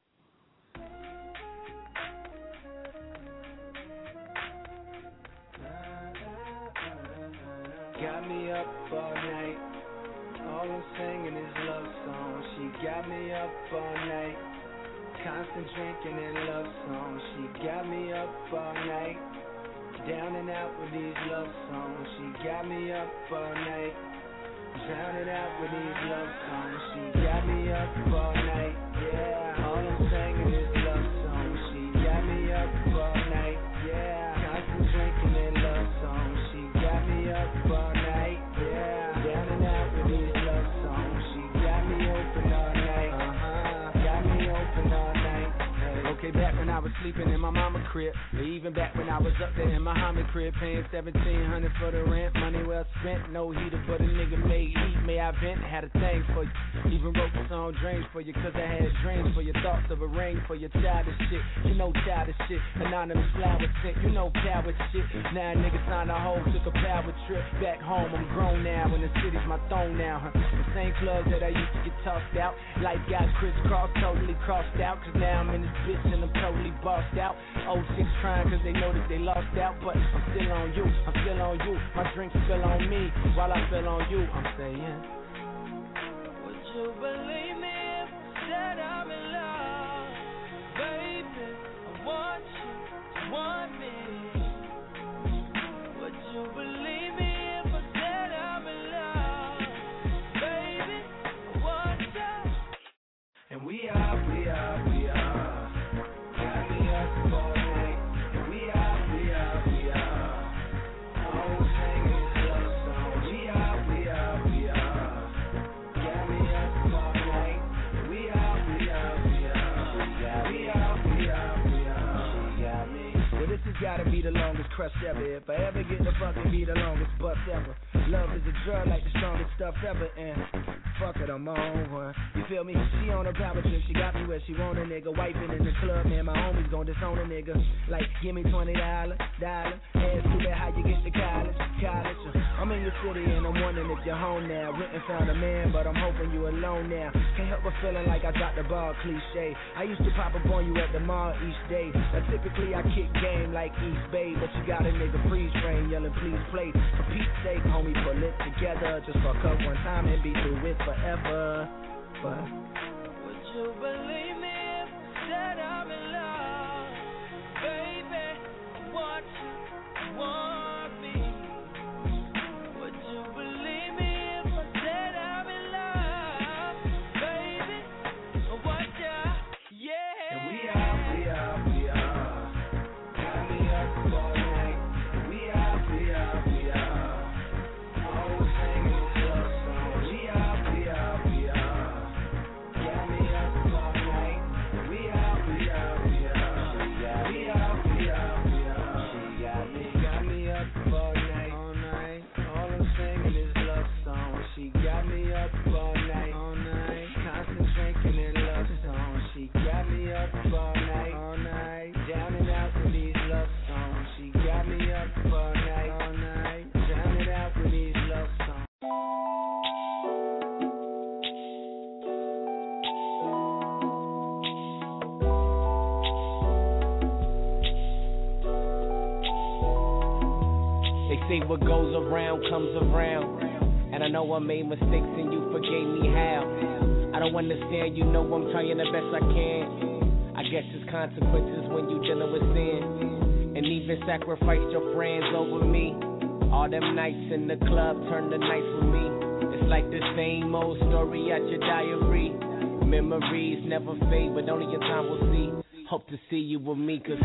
Got me up all night, all I'm singing is love songs. She got me up all night, constant drinking and love songs. She got me up all night, down and out with these love songs. She got me up all night, drowning out with these love songs. She got me up all night, yeah, all I'm singing is love songs. She got me up all night, yeah, constant drinking and love songs. She got me up all night, yeah, down and out with these love songs. She got me open all night, got me open all night. Say back when I was sleeping in my mama crib, or even back when I was up there in my homie crib, paying $1,700 for the rent, money well spent, no heater, but a nigga made heat, may I vent, had a thing for you, even wrote the song Dreams for you, cause I had dreams for your thoughts of a ring for your childish shit, you know childish shit, anonymous flower scent, you know power shit, now niggas signed a hoe, took a power trip, back home, I'm grown now, and the city's my throne now, the same clubs that I used to get tossed out, life got crisscrossed, totally crossed out, cause now I'm in this bitch and I'm totally bossed out, old chicks crying cause they know that they lost out, but I'm still on you, my drinks spill on me, while I spill on you, I'm saying, would you believe me if I said I'm in love, baby, I want you to want me, would you believe me if I said I'm in love, baby, I want you, and we are, got me up all night, and we are, all singing this love song, we are, got me up all night, and we are, she got me. Well, this has gotta be the longest crush ever. If I ever get to fucking be the longest bust ever. Love is a drug like the strongest stuff ever, and fuck it, I'm on one. You feel me? She on a power trip, she got me where she want a nigga. Wiping in the club, man, my homies gon' disown a nigga. Like, give me $20, ask you that how you get to college. I'm in your city and I'm wondering if you're home now. Went and found a man, but I'm hoping you alone now. Can't help but feeling like I dropped the ball, cliche. I used to pop up on you at the mall each day. Now typically I kick game like East Bay, but you got a nigga freeze frame yelling please play. For Pete's sake, homie, pull it together. Just fuck up one time and be through it forever. But would you believe me if I said I'm in love, baby? I want you, I want me. Would you believe me if I said I'm in love, baby? I want you, yeah. And we are. Got me up all night. We are. All singing this love song. We are. Got me up all night. We are. She got me up all night. All I'm singing is love song. She got me up all night. Constant drinking and love song. She got me up all night. Down and out with these love songs. She got me up all night. Down and out with these love songs. They say what goes around comes around, and I know I made mistakes and you forgave me how. I don't understand, you know I'm trying the best I can. I guess there's consequences when you dealing with sin, and even sacrificed your friends over me. All them nights in the club turned to nights with me. It's like the same old story at your diary. Memories never fade, but only in time will see. Hope to see you with me, cause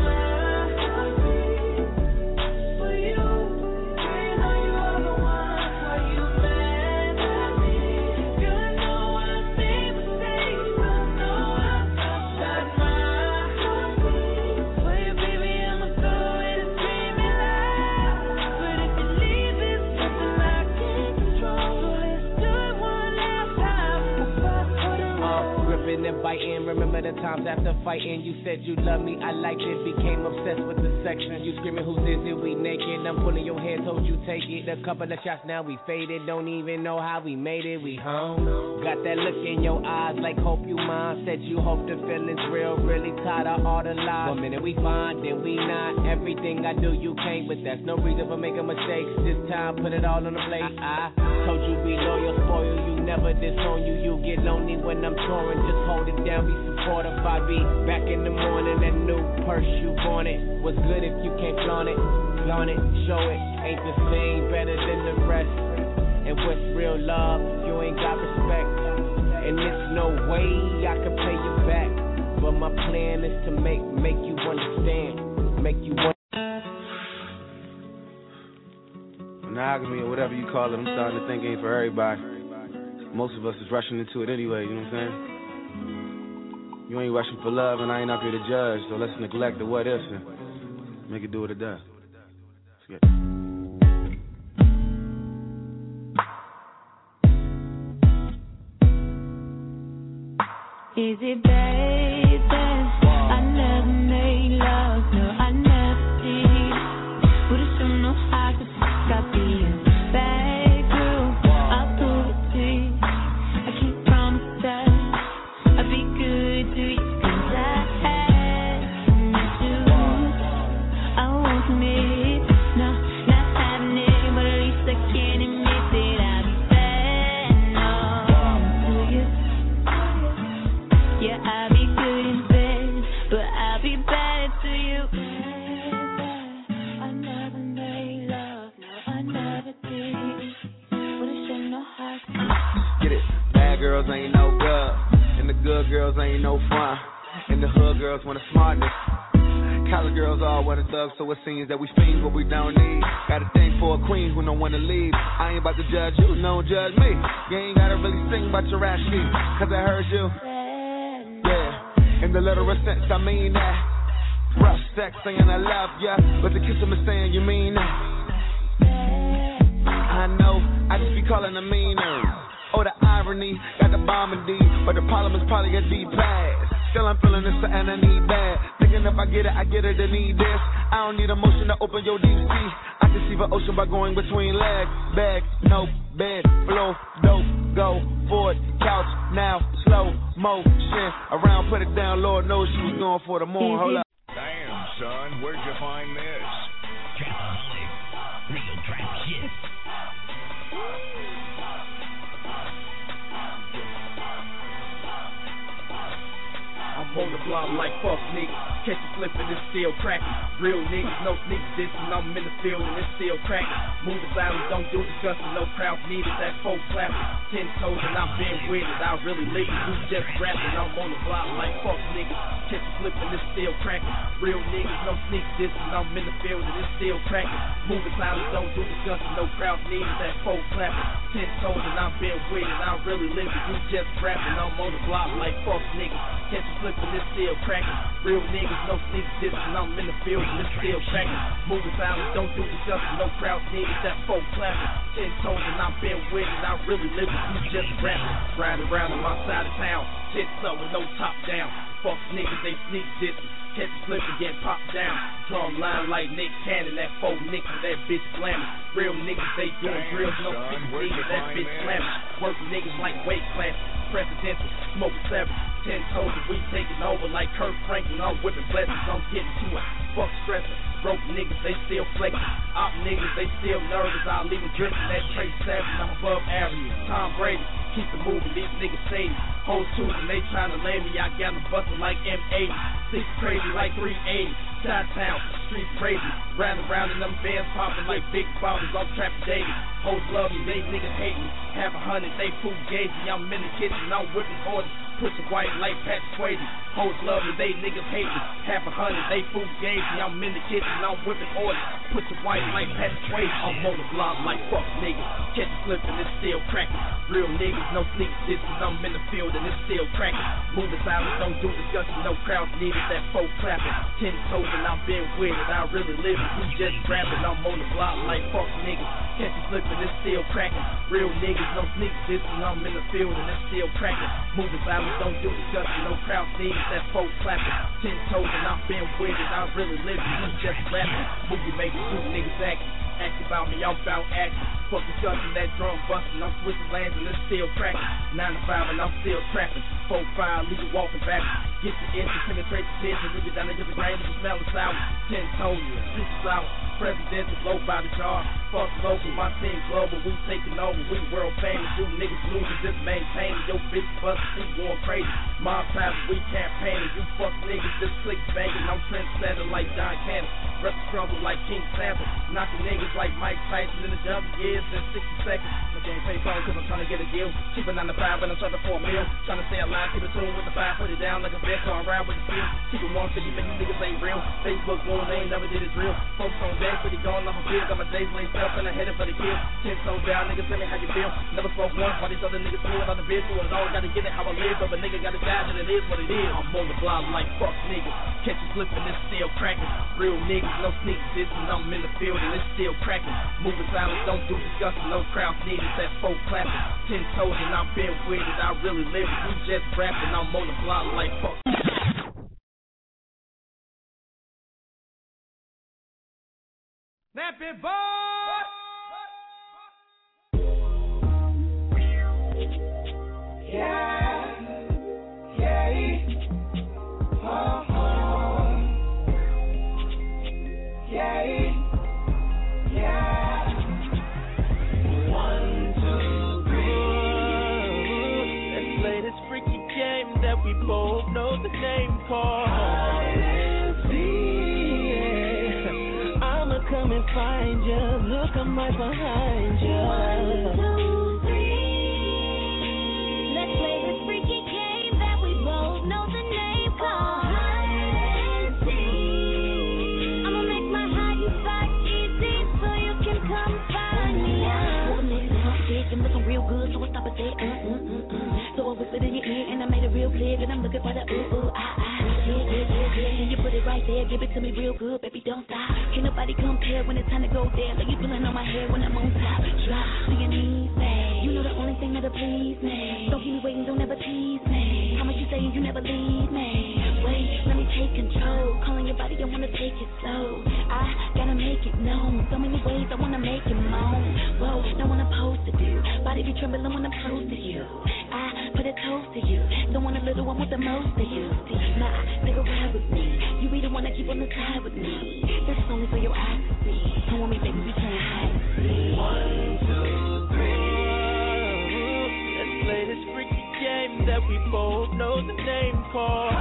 and biting. Remember the times after fighting, you said you loved me, I liked it, became obsessed with the section. You screaming, who's is it, we naked, I'm pulling your hair, told you take it. A couple of shots, now we faded, don't even know how we made it, we home. Got that look in your eyes, like hope you mine. Said you hope the feelings real, really tired of all the lies. One minute we fine, then we not. Everything I do you can't, but that's no reason for making mistakes. This time put it all on the plate. I told you be loyal, spoil you, never disown you. You get lonely when I'm touring, just hold it down, be supportive. I be back in the morning, that new purse you wanted. What's good if you can't flaunt it, show it. Ain't the same, better than the rest. And what's real love if you ain't got respect? And there's no way I can pay you back, but my plan is to make you understand, make you understand. Monogamy or whatever you call it, I'm starting to think ain't for everybody. Most of us is rushing into it anyway, you know what I'm saying? You ain't rushing for love, and I ain't up here to judge. So let's neglect the what ifs and make it do what it does. Let's get it. Is it baby? I never made love, no, I never did. Would've shown no how to fuck up being bad girl. I'll prove it to you. I can't promise that I'll be good to you, 'cause I had you. I won't commit, no, not having it, but at least I can admit that I'll be bad, no, to you. Yeah, I'll be good in bed, but I'll be bad to you. I never made love, no, I never did. Would've shown no heart. Get it. Bad girls ain't no good, and the good girls ain't no fun. And the hood girls want a smartness. College girls all want a thug, so it seems that we fiends what we don't need. Got a thing for a queen who don't want to leave. I ain't about to judge you, don't judge me. You ain't gotta really sing about your ass sheet, 'cause I heard you. In the literal sense, I mean that. Rough sex saying I love ya, but the kiss him is saying you mean that. I know, I just be calling a meaner. Oh, the irony, got the bomb in D, but the problem is probably a D pass. Still I'm feeling this and I need bad. Thinking if I get it, I need this. I don't need emotion to open your deep sea. I can see the ocean by going between legs. Bag, no, bed, flow, dope, go, forward, couch, now, slow motion. Around, put it down, Lord knows she was going for the moon. Hold up. Damn, son, where'd you find this? Catholic, real trap shit. I'm on the block like fuck niggas. Catch you flipping, it's still cracking. Real niggas, no sneaks this, and I'm in the field and it's still cracking. Move the silence, don't do disgusting, no crowd needed. That folk clapping, 10 toes and I've been with it. I really live it, you just rapping. I'm on the block like fuck niggas. Catch you flipping, it's still cracking. Real niggas, no sneaks this, and I'm in the field and it's still cracking. Move the silence, don't do disgusting, no crowd needed. That folk clapping, 10 toes and I've been with it. I really live it, you just rapping. I'm on the block like fuck niggas. Catch you flipping, it's still cracking. Real niggas, no sneaks this, and I'm in the field and it's still cracking. Moving silence, don't do disgusting, no crowd needed. That folk clapping, 10 toes and I've been with it. I really live it, you just rapping. Riding around on my side of town, tits up with no top down. Fuck niggas, they sneak this. Catch a flip and get popped down. Drum line like Nick Cannon, that folk niggas, that bitch slamming. Real niggas, they doing drills, no sneaks needed, that bitch slamming. Working niggas like weight class, presidential, smoke 7, 10 toes, and we taking over like Kurt Franklin. I'm whipping blessings, I'm getting to it. Fuck stressing, broke niggas, they still flexing. Op niggas, they still nervous. I'll leave them drifting that Trey Savage, I'm above average. Tom Brady, keep it moving, these niggas shady. Whole tooth and they tryna lay me, I got them bustin' like M80. 6 crazy like 380. Chi-town, street crazy. Round around in them bands popping like big bottles, I'm trapping daily. Hoes love me, they niggas hate me. Half 100, they food gauge me. I'm in the kitchen, I'm whipping orders. Pussy white like Pat Swayze. Hoes love me, they niggas hate me. Half 100, they food gauge me. I'm in the kitchen, I'm whipping orders. Pussy white like Pat Swayze. I'm on the block like fuck niggas. Catch a flipping, it's still cracking. Real niggas, no sneaks this, and I'm in the field and it's still cracking. Moving silence, don't do discussion, no crowds needed. That folk clapping, 10 toes and I've been with it. I really live it, we just rapping. I'm on the block like fuck niggas. Catch a flipping, it's still cracking. Real niggas, no sneaks this, and I'm in the field and it's still cracking. Moving silence, don't do discussion, no crowds needed. That folk clapping, 10 toes and I've been with it. I really live it, we just rapping. Movie makers, two niggas acting. Ask about me, I'm about action. Fuck discussion, that drum busting. I'm switching lanes and it's still cracking. 9 to 5 and I'm still trapping. 4-5, leave you walking back. Get the itch, penetrate the pitch, and leave it down and get the grain and the smell is sour. 10 toes, streets out. Presidential, blow by the jar. Fuck local, my team global. We taking over, we world famous. You niggas losing, just maintain. Yo bitch bustin', she going crazy. Mob time, we campaigning. You fuck niggas, just click banging. I'm trendsetter like Don Cannon. Rep struggle like King Sample. Knocking niggas like Mike Tyson in the jungle years in 60 seconds. My game pay phone cause I'm trying to get a deal. Cheaper 9 to 5 and I'm trying to 4 meal. Trying to stay alive, keep it tuned with with the 5, put it down like a vest, so I ride with the steel. Keep it warm, so you make these niggas ain't real. Facebook one, they ain't never did it drill. Folks on back, pretty gone off a field. Got my days laced up and I headed for the kill. 10 toes down, niggas tell me how you feel. Never spoke once, while these other niggas feel on the bitch. So it all gotta get it how I live. But a nigga gotta die, and it is what it is. I'm on the block like fuck niggas. Catch you slipping, it's still cracking. Real niggas, no sneak this, and I'm in the field and it's still cracking. Moving silence, don't do disgusting, no crowds needed. That's folk clapping. 10 toes and I've been with it, I really live it. We just rapping, I'm on the block like fuck. Snap it, boy! Yeah, yeah. 1, 2, 3. Let's play this freaky game that we both know the name called. I'ma come and find you. Look, I'm right behind you. 1, 2, 3. Let's play this freaky game that we both know the name called. Hide and seek. I'ma make my hide and spot easy so you can come find me. Well, niggas are sick and looking real good, so I stop and say, So I whispered in your ear and I made it real clear that I'm looking for the Yeah. And you put it right there, give it to me real good, baby, don't stop. Can't nobody compare when it's time to go there. Like you pulling on my hair when I'm on top. Drop to your knees, babe. You know the only thing that'll please me. Don't keep me waiting, don't ever tease me. How much you saying you never leave me? Wait, let me take control. Calling your body, I wanna take it slow. I gotta make it known. So many ways I wanna make it moan. Whoa, know what I'm supposed to do. Body be trembling when I'm close to you. I put a toast to you. Don't want a little, I want the most of you. Nah, stick around with me. You be the one that keep on the side with me. This is only for your eyes to see. Come on me, baby, we playing hide and seek. 1, 2, 3. Let's play this freaky game that we both know the name called.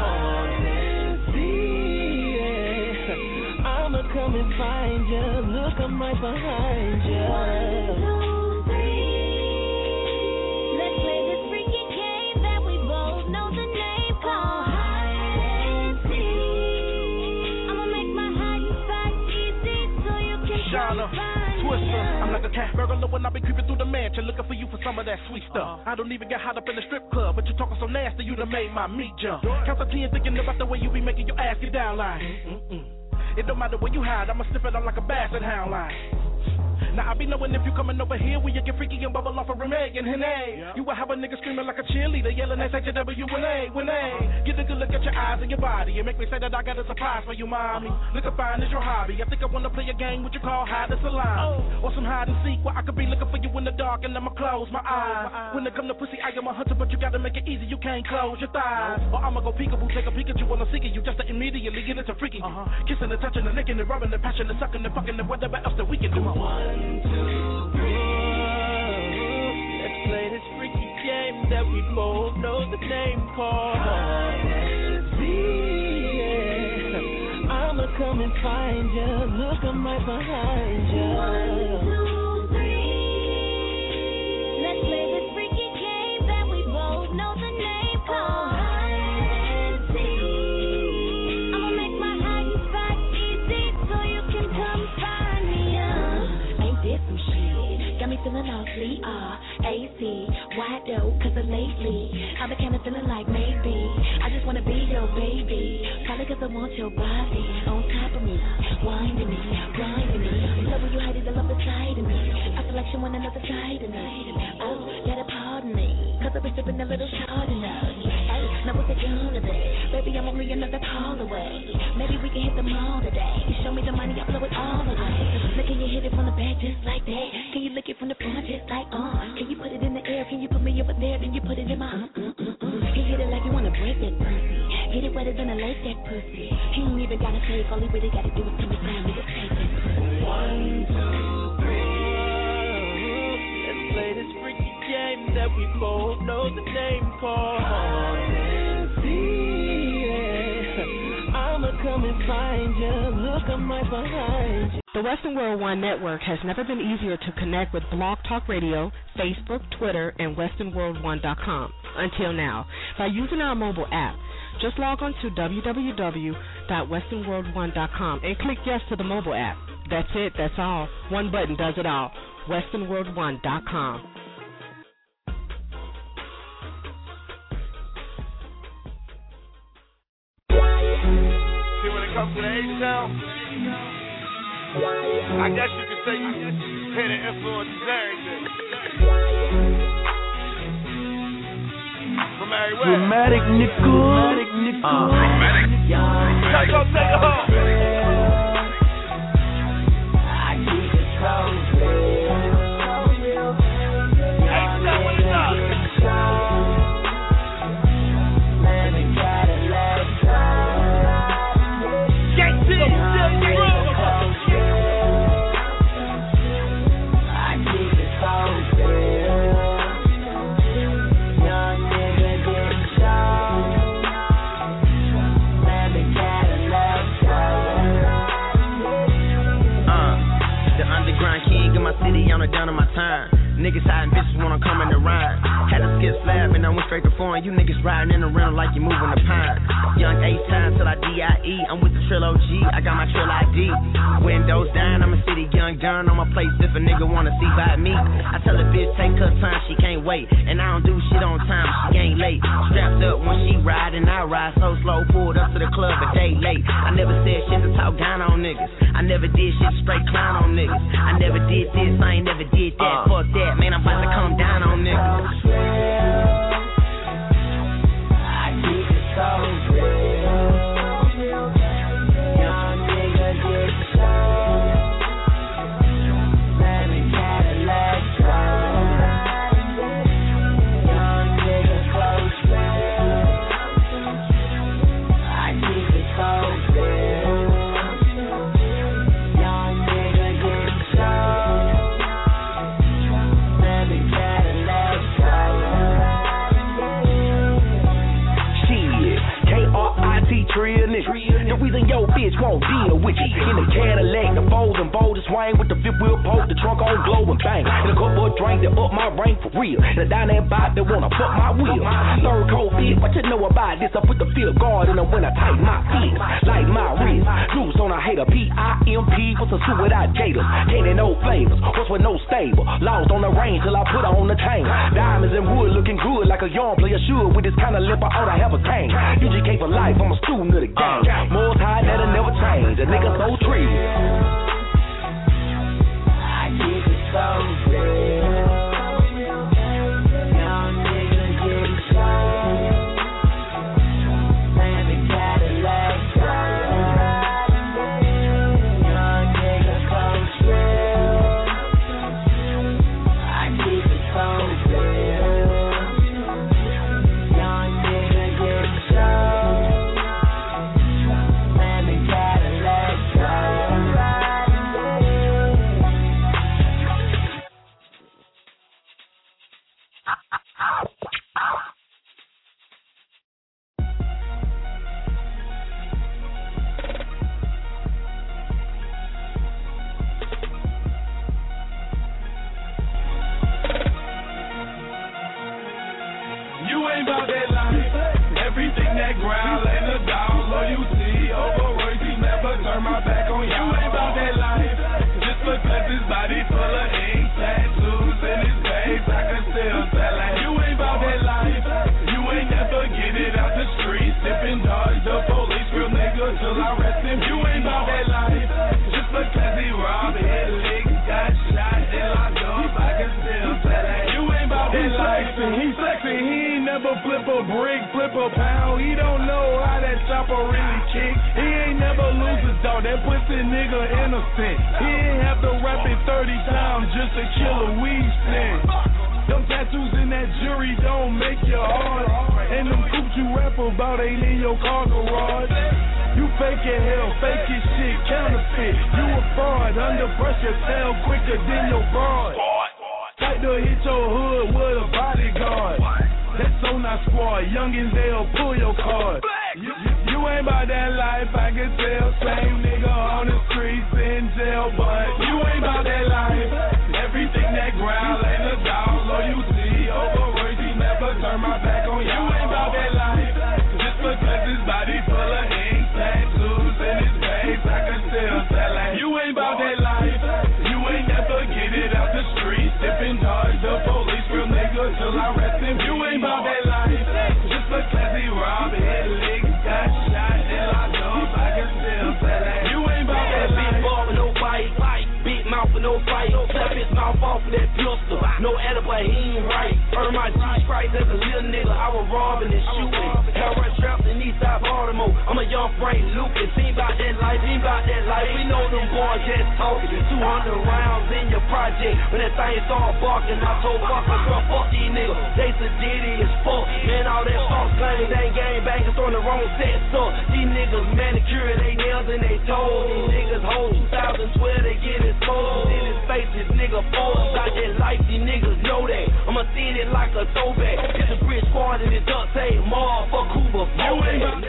I'ma come and find you. Look, I'm right behind you. 1, 2, 3. Let's play this freaky game that we both know the name called. Hide and seek. I'ma make my hide and spot easy so you can Shana, Twister, I'm like a cat burglar when I be creeping through the mansion, looking for you for some of that sweet stuff. I don't even get hot up in the strip club, but you talking so nasty, you done made my meat jump. Count to 10, thinking about the way you be making your ass get down like. It don't matter where you hide, I'ma sniff it out like a basset hound like. Now I be knowing if you coming over here, we you get freaky and bubble off a Renee and Henny. You will have a nigga screaming like a cheerleader, yelling S-H-W-N-A, when A. Get a good look at your eyes and your body, and make me say that I got a surprise for you, mommy. Looking fine is your hobby. I think I wanna play a game what you call hide the salon, or some hide and seek where I could be looking for you in the dark and I'ma close my eyes. When it come to pussy, I am a hunter, but you gotta make it easy. You can't close your thighs, or I'ma go peekaboo, take a Pikachu on a seeking you just to immediately get into freaking you, kissing and touching and licking and rubbing and passion and sucking and fucking and whatever else that we can do. 1, 2, 3. Let's play this freaky game that we both know the name called. I'ma come and find you. Look, I'm right behind you. 1, 2, 3. Let's play this freaky game that we both know the name called. Hide and seek. I'ma make my hide and spot easy so you can come find me. Ain't this some shit? Got me feeling awfully AC, wide dope, cause of lately I've been kinda feeling like maybe I just wanna be your baby. Probably cause I want your body on top of me, winding me, grinding me. Love when you hide it, the love inside of me. I feel like she want another side of me. Oh, gotta pardon me, cause I've been sipping a little Chardonnay. Hey, now what's it gonna be? Baby, I'm only another call away. Maybe we can hit the mall today. You show me the money, I blow it all away. Now can you hit it from the back just like that? Can you lick it from the front just like Can you put it in the air? Can you put me over there? Then you put it in my You hit it like you wanna break that pussy. Hit it wetter than a lake, that pussy. He ain't even gotta fake, all he really gotta do is tell me time to take that pussy. 1, 2, 3. Let's play this freaky game that we both know the name called. I'ma come and find you. Look, I'm right behind you. The Western World One Network has never been easier to connect with Blog Talk Radio, Facebook, Twitter, and WesternWorld1.com. until now by using our mobile app. Just log on to www.westernworld1.com and click yes to the mobile app. That's it. That's all. One button does it all. westernworld1.com. See, when it comes to the H-Town, I guess you could say hit and influences everything. From everywhere. Dramatic nickel. Dramatic. Take it home. I keep it H-Town, what is up? City on the down of my time. Niggas hiding bitches wanna come in the ride. Had a skip slab and I went straight to foreign. You niggas riding in the rental like you moving the pine. Young H-Time till I D.I.E. I'm with the Trill OG. I got my Trill ID. Windows down, I'm a city young gun on my place. If a nigga wanna see by me, I tell a bitch take her time, she can't wait. And I don't do shit on time, she ain't late. Strapped up when she ride and I ride so slow. Pulled up to the club a day late. I never said shit to talk down on niggas. I never did shit to straight clown on niggas. I never did this, I ain't never did that. Fuck that, man, I'm about to come down on niggas. I keep it so real. Young nigga get show. Let me Cadillac drive. Young nigga close real. I keep it so real. Young nigga get show. Trill nigga. The reason your bitch won't deal with you. In the Cadillac, the fold and bold, the swing with the fifth wheel poke, the trunk on glow and bang. And a couple of drinks that up my rank for real. And a down that bot that wanna fuck my wheel. Third cold fit, what you know about this? I put the field guard in them when I tighten my fist. Like my wrist, loose on a hater. P-I-M-P, what's a suit without gators? Can't no flavors, what's with no stable? Lost on the range till I put her on the chain. Diamonds and wood looking good like a young player should. With this kind of lip, I ought to have a cane. UGK for life, I'm a student of the game. More high that'll never change. A nigga so tree. I keep it so real. Young nigga get show. Let me Cadillac drive. Young nigga close real. I keep it so real. Young nigga get show. Everything that growl and the dog, so you see, overworked, he never turn my back on you. Ain't about that life, just because his body full of ink, tattoos in his face, I can still tell like you ain't about that life. You ain't never get it out the street, sipping dodge the police, real nigga till I rest him. You ain't about that life, just because he robbed, hit licked, got shot, and locked up, I can still tell like you ain't about that life. He's sexy, he ain't never flip a brick, flip a pound. He don't know how that chopper really kick. He ain't never lose his dog. That pussy nigga innocent. He ain't have to rap it 30 times just to kill a weed stick. Them tattoos in that jury don't make you hard. And them coops you rap about ain't in your car garage. You fake your hell, fake your shit, counterfeit. You a fraud, under pressure, tell quicker than your fraud. Like to hit your hood with a bodyguard. That's on our squad, youngins, they'll pull your card. You ain't about that life, I can tell. Same nigga on the streets in jail, but you ain't about that life. Everything that growl ain't a dog, so you see, overworked, he never turn my back on. that pistol. No edible, he ain't right. Earn my G-Stripes as a little nigga. I was robbing and shooting. Hell run traps in Eastside Baltimore. I'm a young Frank Lucas. Ain't about that life, ain't about that life. We know them boys just talking. 200 rounds in your project. When that thing start barking, I told fuckers, bro, fuck these niggas. They sedity as fuck. Man, all that false claims, they ain't gang bangers throwing the wrong sets up. These niggas manicure they nails and they toes. These niggas hold 2012, they get exposed. In his face, this nigga falls. Got that life, these niggas know that. I'ma send it like a throwback. Get the bridge squad and it duct tape. More for Cuba, you ain't.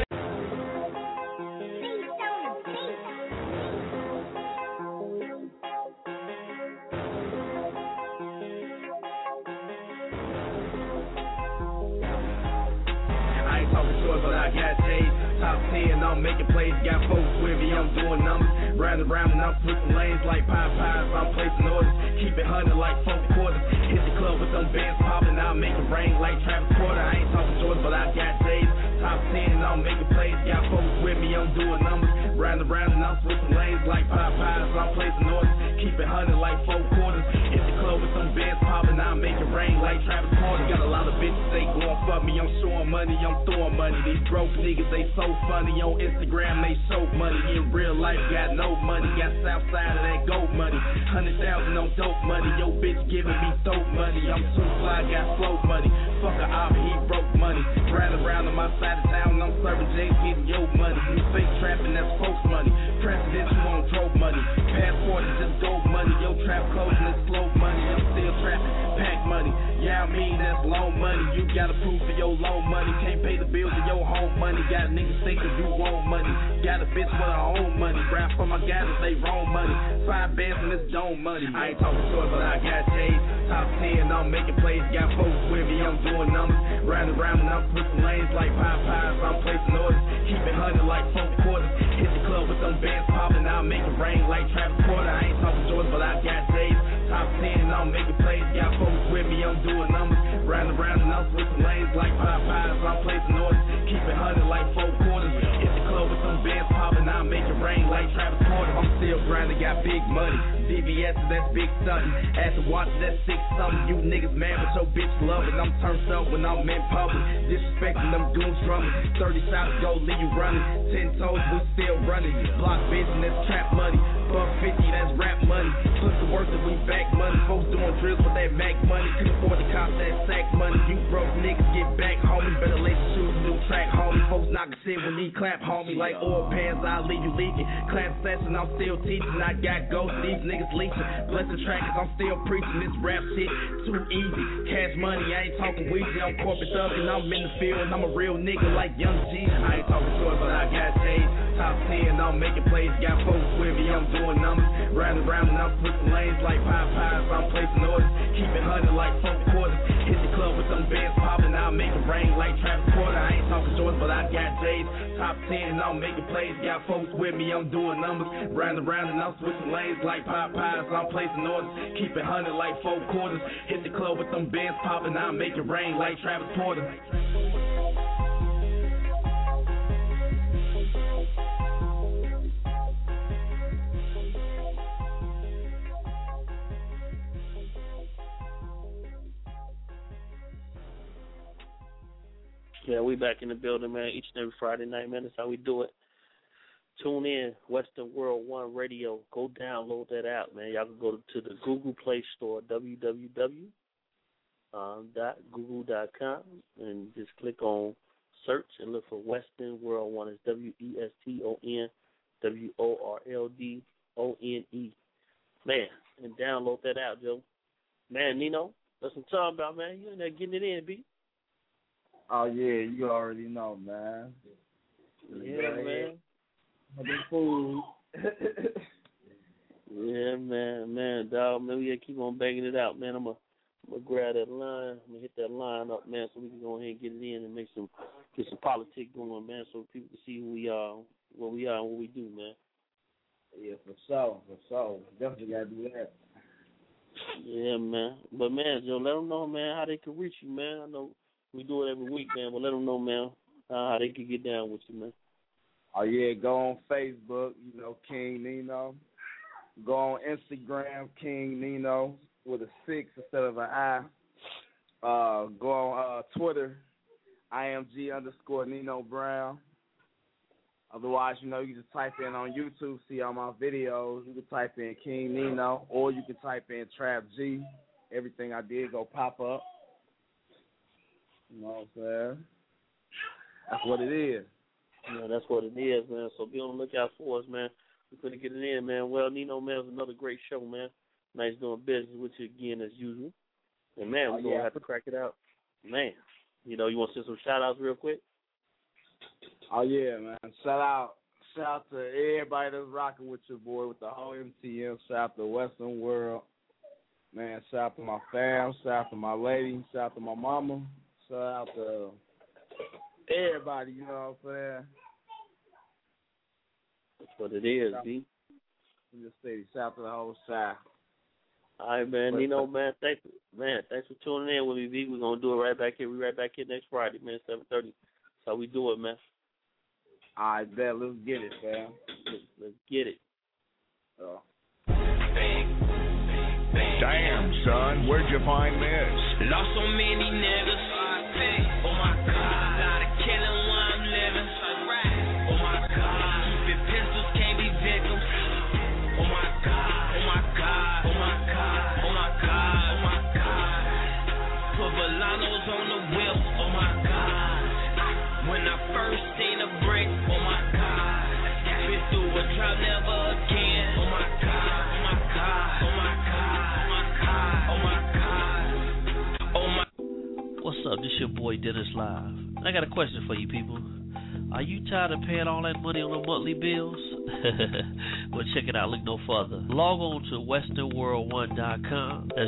But I got J's, top 10, I'm making plays, got folks with me, I'm doing numbers, round and round and I'm flipping lanes like Popeyes, I'm placing orders, keep it 100 like 4 quarters, hit the club with them bands popping, I'll make it rain like Travis Porter, I ain't talking George, but I got J's, top 10, I'm making plays, got folks with me, I'm doing numbers, round and round and I'm flipping lanes like Popeyes, I'm placing orders, keep it 100 like 4 quarters, hit the club with them bands popping, I'll make it rain like Travis Porter, got a lot of bitches, they going for me, I'm showing money, I'm throwing money. These broke niggas, they so funny. On Instagram, they show money. In real life, got no money. Got south side of that gold money. 100,000 on dope money. Yo, bitch giving me dope money. I'm too fly, got slow money. Fuck a op, he broke money. Round and round on my side of town, I'm serving James, getting yo money. You fake trapping, that's folks money. Presidential on dope money. Passport is just gold money. Yo, trap closing, it's slow money. I'm still trapping, pack money. Yeah, I mean, that's loan money. You gotta prove for your loan money. Can't pay the bills of your home money. Got niggas thinking you want money. Got a bitch with her own money. Rap for my guys if they wrong money. 5 bands and this dome money. I ain't talking short, but I got J's. Top 10, I'm making plays. Got folks with me, I'm doing numbers. Round and round and I'm flipping lanes like Popeyes. I'm placing orders. Keep it 100 like 4 quarters. Hit the club with them bands popping. I'll make it rain like Travis Porter. I ain't talking George, but I got J's. Top 10, I'm making plays. Got folks with me, I'm doing numbers. Round and round and I'm flipping lanes like Popeyes. I'm placing orders. Keep it 100 like 4 quarters. Hit the club with some bands popping. I'll make it rain like Travis Porter. I'm still grinding, got big money. DBS, that's big something. After watching that 6 something. You niggas mad, but your bitch love it. I'm turned up when I'm in public. Disrespecting them goons drumming. 30 shots go, leave you running. 10 toes, we still running. Block bitch, that's trap money. Buck 50, that's rap money. Plus the work that we back money. Folks doing drills with that Mac money. Couldn't afford to cop that sack money. You broke niggas get back, homie. Better lay the shoes, new track, homie. Folks knockin' shit when he clap, homie. Like oil pans, I'll leave you leaking. Class session, I'm still teaching. I got ghosts, these niggas leeching. Bless the trackers, I'm still preaching. This rap shit too easy. Cash money, I ain't talking weezy. I'm corporate thuggin', I'm in the field, and I'm a real nigga like Young G. I ain't talking short, but I got J's. Top 10, I'm making plays. Got folks with me, I'm doing numbers. Round and round and I'm flipping lanes like Popeyes. I'm placing orders. Keep it 100 like 4 quarters. Hit the club with some bands popping. I'll make it rain like Travis Porter. I ain't talking George, but I got J's. Top 10, I'm making plays. Got folks with me, I'm doing numbers. Round and round and I'm switching lanes like Popeyes. I'm placing orders. Keep it 100 like 4 quarters. Hit the club with some bands popping. I'll make it rain like Travis Porter. Yeah, we back in the building, man, each and every Friday night, man. That's how we do it. Tune in, Western World 1 Radio. Go download that app, man. Y'all can go to the Google Play Store, www.google.com, and just click on search and look for Western World 1. It's WESTONWORLDONE. Man, and download that app, Joe. Man, Nino, that's what I'm talking about, man. You in there getting it in, B. Oh, yeah, you already know, man. Yeah, man. Food. Yeah, man, dog, man, we gotta keep on banging it out, man. I'm gonna grab that line, I'm gonna hit that line up, man, so we can go ahead and get it in and get some politics going, man, so people can see who we are, what we are, and what we do, man. Yeah, for sure. Definitely gotta do that. Yeah, man. But man, Joe, let them know, man, how they can reach you, man. I know we do it every week, man, but let them know, man, how they can get down with you, man. Oh, yeah, go on Facebook, King Nino. Go on Instagram, King Nino. with a 6 instead of an I. Go on Twitter, IMG_Nino Brown. Otherwise, you can just type in on YouTube, see all my videos. You can type in King Nino, or you can type in Trap G. Everything I did go pop up. You know what I'm saying? That's what it is. Yeah, that's what it is, man. So be on the lookout for us, man. We're going to get it in, man. Well, Nino, man, it was another great show, man. Nice doing business with you again as usual. And, man, we're going to have to crack it out. Man, you want to send some shout-outs real quick? Oh, yeah, man. Shout out to everybody that's rocking with your boy, with the whole MTM. Shout out to Western World. Man, shout out to my fam. Shout out to my lady. Shout out to my mama. Shout out to everybody, you know what I'm saying? That's what it is, B. In the city. Shout out to the whole side. All right, man. Nino, man, thanks for tuning in with me, B. We're going to do it right back here. We're right back here next Friday, man, 7:30. That's how we do it, man. All right, bet. Let's get it, fam. Let's get it. Damn, son, where'd you find this? Lost so many niggas. Oh my God, a lot of killing while I'm living. Oh my God, keeping pistols can't be victims. Oh my God, oh my God, oh my God, oh my God, oh my God. Put Volanos on the whip. Oh my God. When I first seen a brick. Oh my God. Been through a trial, never again. Oh my God, oh my God, oh my God, oh my God, oh my God, oh my. What's up? This your boy Dennis Live. I got a question for you people. Are you tired of paying all that money on the monthly bills? Well, check it out. Look no further. Log on to westernworld1.com. That's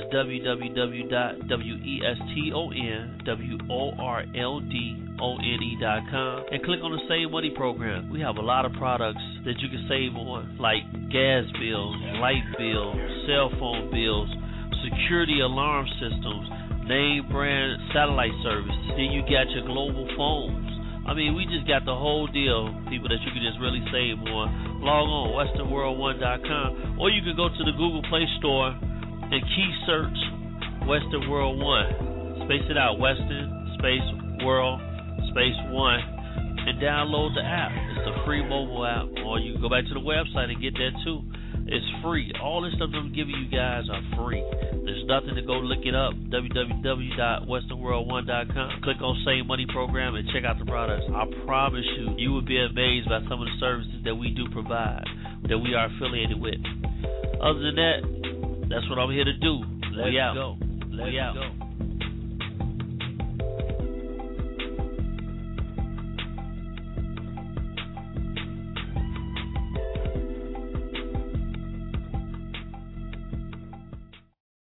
www.westernworldone.com and click on the Save Money program. We have a lot of products that you can save on, like gas bills, light bills, cell phone bills, security alarm systems, name brand satellite service. Then you got your global phones. I mean, we just got the whole deal, people, that you can just really save on. Log on, westernworld1.com, or you can go to the Google Play Store and key search Western World 1. Space it out, Western, space, World, space 1, and download the app. It's a free mobile app, or you can go back to the website and get that too. It's free. All this stuff I'm giving you guys are free. There's nothing to go look it up. www.westernworld1.com. Click on Save Money Program and check out the products. I promise you will be amazed by some of the services that we do provide, that we are affiliated with. Other than that, that's what I'm here to do. We out.